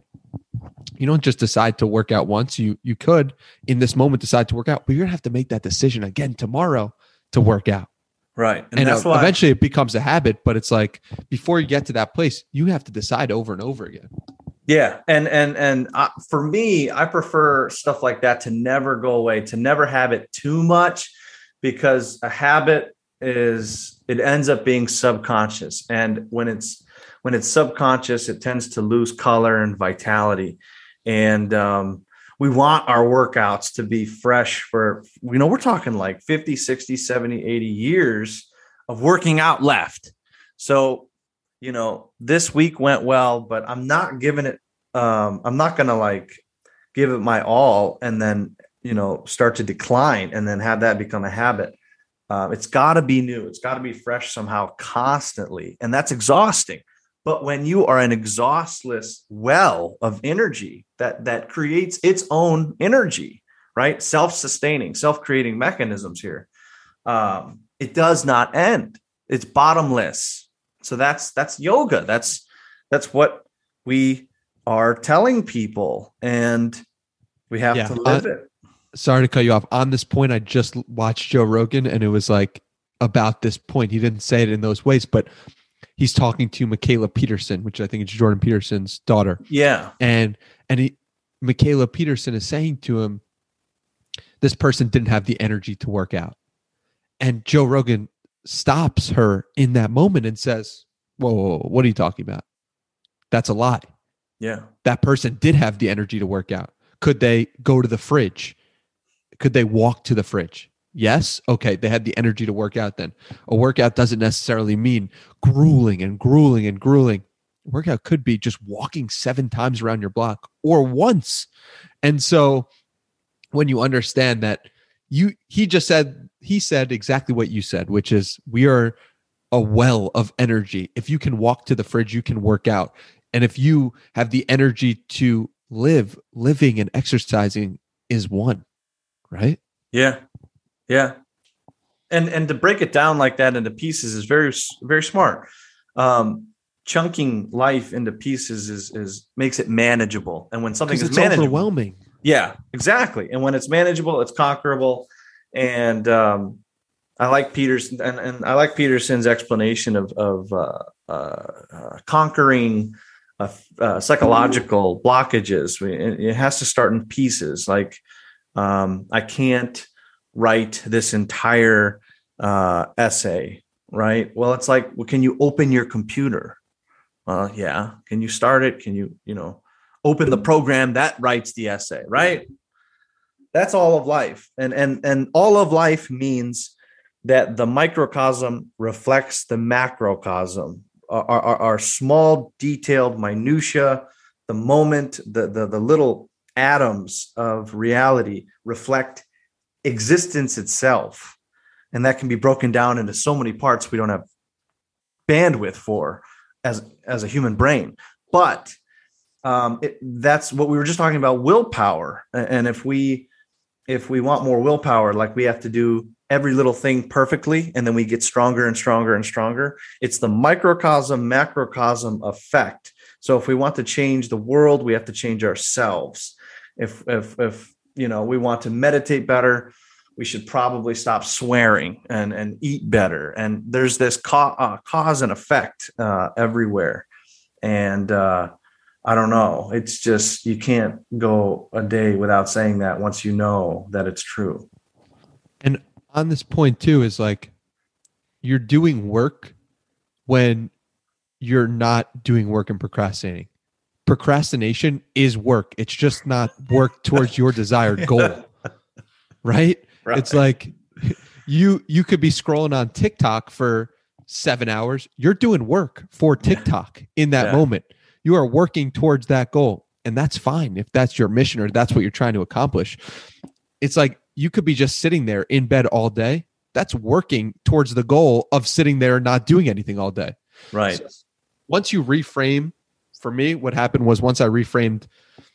You don't just decide to work out once. You, you could in this moment decide to work out, but you're going to have to make that decision again tomorrow to work out. Right. And, and that's uh, why eventually it becomes a habit, but it's like before you get to that place, you have to decide over and over again. Yeah. And, and, and uh, for me, I prefer stuff like that to never go away, to never have it too much, because a habit is, it ends up being subconscious. And when it's, when it's subconscious, it tends to lose color and vitality. And, um, we want our workouts to be fresh for, you know, we're talking like fifty, sixty, seventy, eighty years of working out left. So, you know, this week went well, but I'm not giving it, um, I'm not going to like give it my all and then, you know, start to decline and then have that become a habit. Uh, it's got to be new. It's got to be fresh somehow constantly. And that's exhausting. But when you are an exhaustless well of energy that, that creates its own energy, right? Self-sustaining, self-creating mechanisms here. Um, it does not end. It's bottomless. So that's, that's yoga. That's, that's what we are telling people, and we have yeah, to live uh, it. Sorry to cut you off. On this point, I just watched Joe Rogan and it was like about this point. He didn't say it in those ways, but he's talking to Michaela Peterson, which I think is Jordan Peterson's daughter. Yeah. And and he, Michaela Peterson is saying to him, this person didn't have the energy to work out. And Joe Rogan stops her in that moment and says, whoa, whoa, whoa, what are you talking about? That's a lie. Yeah. That person did have the energy to work out. Could they go to the fridge? Could they walk to the fridge? Yes. Okay. They had the energy to work out then. A workout doesn't necessarily mean grueling and grueling and grueling. A workout could be just walking seven times around your block or once. And so when you understand that you he just said he said exactly what you said, which is we are a well of energy. If you can walk to the fridge, you can work out. And if you have the energy to live, living and exercising is one, right? Yeah. Yeah. And and to break it down like that into pieces is very, very smart. Um, chunking life into pieces is is makes it manageable. And when something is it's manageable, overwhelming. Yeah, exactly. And when it's manageable, it's conquerable. And um, I like Peterson, and, and I like Peterson's explanation of of uh, uh, uh, conquering uh, uh, psychological blockages. It has to start in pieces. Like um, I can't write this entire uh, essay, right? Well, it's like, well, can you open your computer? Well, yeah. Can you start it? Can you, you know, open the program that writes the essay, right? That's all of life. And, and, and all of life means that the microcosm reflects the macrocosm, our, our, our small, detailed minutia, the moment, the, the, the little atoms of reality reflect existence itself. And that can be broken down into so many parts we don't have bandwidth for as, as a human brain. But um, it, that's what we were just talking about, willpower. And if we if we want more willpower, like we have to do every little thing perfectly, and then we get stronger and stronger and stronger. It's the microcosm, macrocosm effect. So if we want to change the world, we have to change ourselves. If if if you know we want to meditate better, we should probably stop swearing and, and eat better. And there's this ca- uh, cause and effect uh, everywhere. And uh, I don't know. It's just, you can't go a day without saying that once you know that it's true. And on this point too, is like, you're doing work when you're not doing work and procrastinating. Procrastination is work. It's just not work towards your desired goal. Right? Right? It's like you you could be scrolling on TikTok for seven hours. You're doing work for TikTok yeah. in that yeah. moment. You are working towards that goal. And that's fine if that's your mission or that's what you're trying to accomplish. It's like you could be just sitting there in bed all day. That's working towards the goal of sitting there and not doing anything all day. Right. So once you reframe, for me, what happened was once I reframed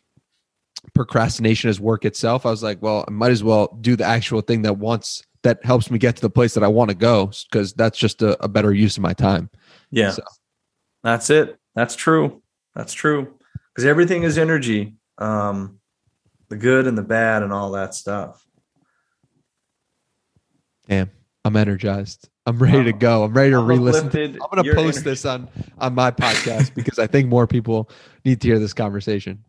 procrastination as work itself, I was like, well, I might as well do the actual thing that wants that helps me get to the place that I want to go, because that's just a, a better use of my time. Yeah, so. That's it. That's true. That's true. Because everything is energy, um, the good and the bad and all that stuff. Damn, I'm energized. I'm ready wow. to go. I'm ready to I'm re-listen. Uplifted. I'm going to post energy. this on, on my podcast because I think more people need to hear this conversation.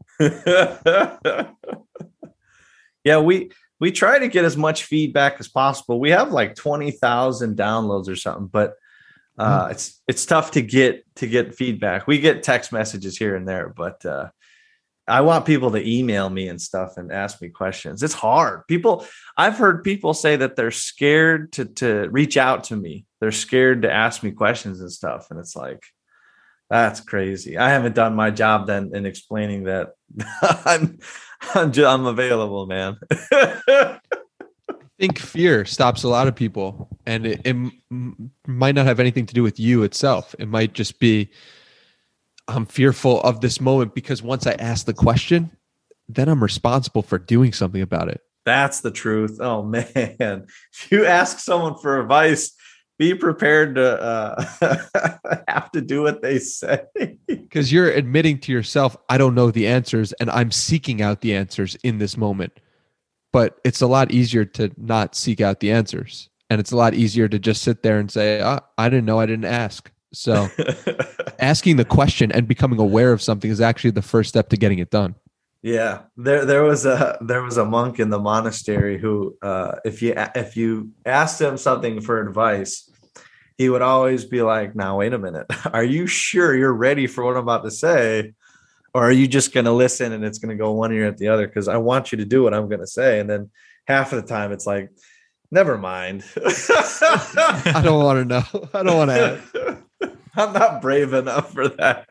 Yeah, we we try to get as much feedback as possible. We have like twenty thousand downloads or something, but uh, mm. it's it's tough to get to get feedback. We get text messages here and there, but uh, I want people to email me and stuff and ask me questions. It's hard. People, I've heard people say that they're scared to to reach out to me. They're scared to ask me questions and stuff, and it's like, that's crazy. I haven't done my job then in explaining that I'm I'm, just, I'm available, man. I think fear stops a lot of people, and it, it m- might not have anything to do with you itself. It might just be, I'm fearful of this moment because once I ask the question, then I'm responsible for doing something about it. That's the truth. Oh man, if you ask someone for advice, be prepared to uh, have to do what they say. Because you're admitting to yourself, I don't know the answers, and I'm seeking out the answers in this moment. But it's a lot easier to not seek out the answers. And it's a lot easier to just sit there and say, oh, I didn't know, I didn't ask. So asking the question and becoming aware of something is actually the first step to getting it done. Yeah, there there was a there was a monk in the monastery who, uh, if you if you asked him something for advice, he would always be like, "Now wait a minute, are you sure you're ready for what I'm about to say, or are you just going to listen and it's going to go one ear at the other? Because I want you to do what I'm going to say." And then half of the time, it's like, "Never mind." I don't want to know. I don't want to. I'm not brave enough for that.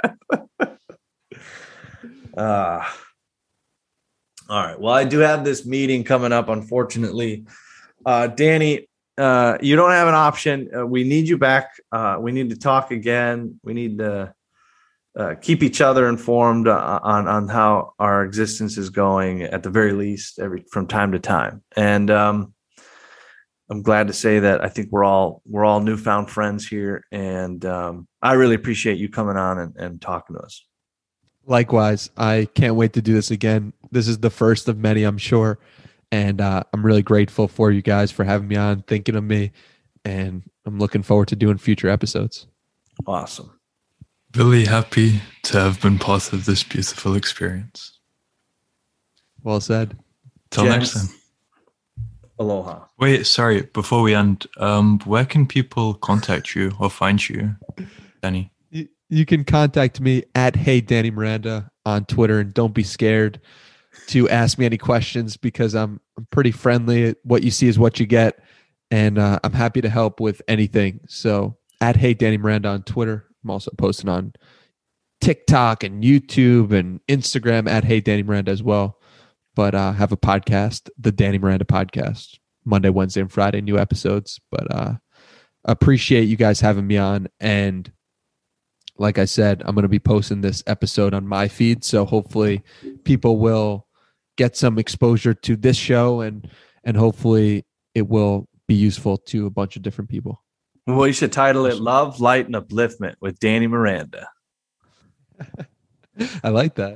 uh All right. Well, I do have this meeting coming up, unfortunately. Uh, Danny, uh, you don't have an option. Uh, we need you back. Uh, we need to talk again. We need to uh, keep each other informed uh, on on how our existence is going, at the very least, every from time to time. And um, I'm glad to say that I think we're all we're all newfound friends here, and um, I really appreciate you coming on and, and talking to us. Likewise, I can't wait to do this again. This is the first of many, I'm sure. And uh, I'm really grateful for you guys for having me on, thinking of me. And I'm looking forward to doing future episodes. Awesome. Really happy to have been part of this beautiful experience. Well said. Till Gents, next time. Aloha. Wait, sorry. Before we end, um, where can people contact you or find you, Danny? You, you can contact me at Hey Danny Miranda on Twitter, and don't be scared to ask me any questions because I'm, I'm pretty friendly. What you see is what you get, and uh, I'm happy to help with anything. So at Hey Danny Miranda on Twitter. I'm also posting on TikTok and YouTube and Instagram at Hey Danny Miranda as well. But I uh, have a podcast, the Danny Miranda Podcast, Monday, Wednesday, and Friday, new episodes. But uh, appreciate you guys having me on. And like I said, I'm going to be posting this episode on my feed. So hopefully people will get some exposure to this show, and and hopefully it will be useful to a bunch of different people. Well, you should title it Love, Light, and Upliftment with Danny Miranda. I like that.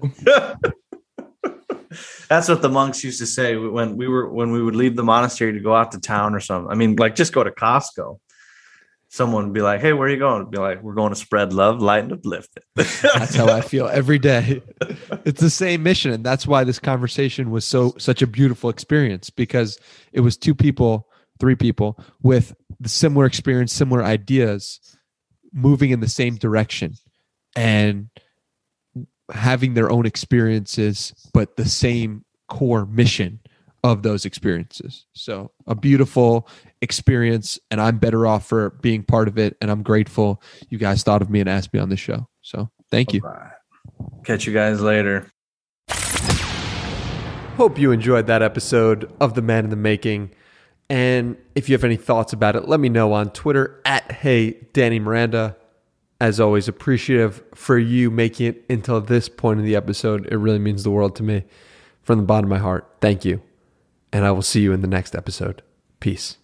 That's what the monks used to say when we were when we would leave the monastery to go out to town or something. I mean, like just go to Costco. Someone would be like, "Hey, where are you going?" I'd be like, "We're going to spread love, light, and upliftment." That's how I feel every day. It's the same mission, and that's why this conversation was so such a beautiful experience, because it was two people, three people with the similar experience, similar ideas, moving in the same direction, and having their own experiences, but the same core mission of those experiences. So a beautiful experience, and I'm better off for being part of it. And I'm grateful you guys thought of me and asked me on this show. So thank you. Right. Catch you guys later. Hope you enjoyed that episode of The Man in the Making. And if you have any thoughts about it, let me know on Twitter at Hey Danny Miranda. As always, appreciative for you making it until this point in the episode. It really means the world to me. From the bottom of my heart, thank you. And I will see you in the next episode. Peace.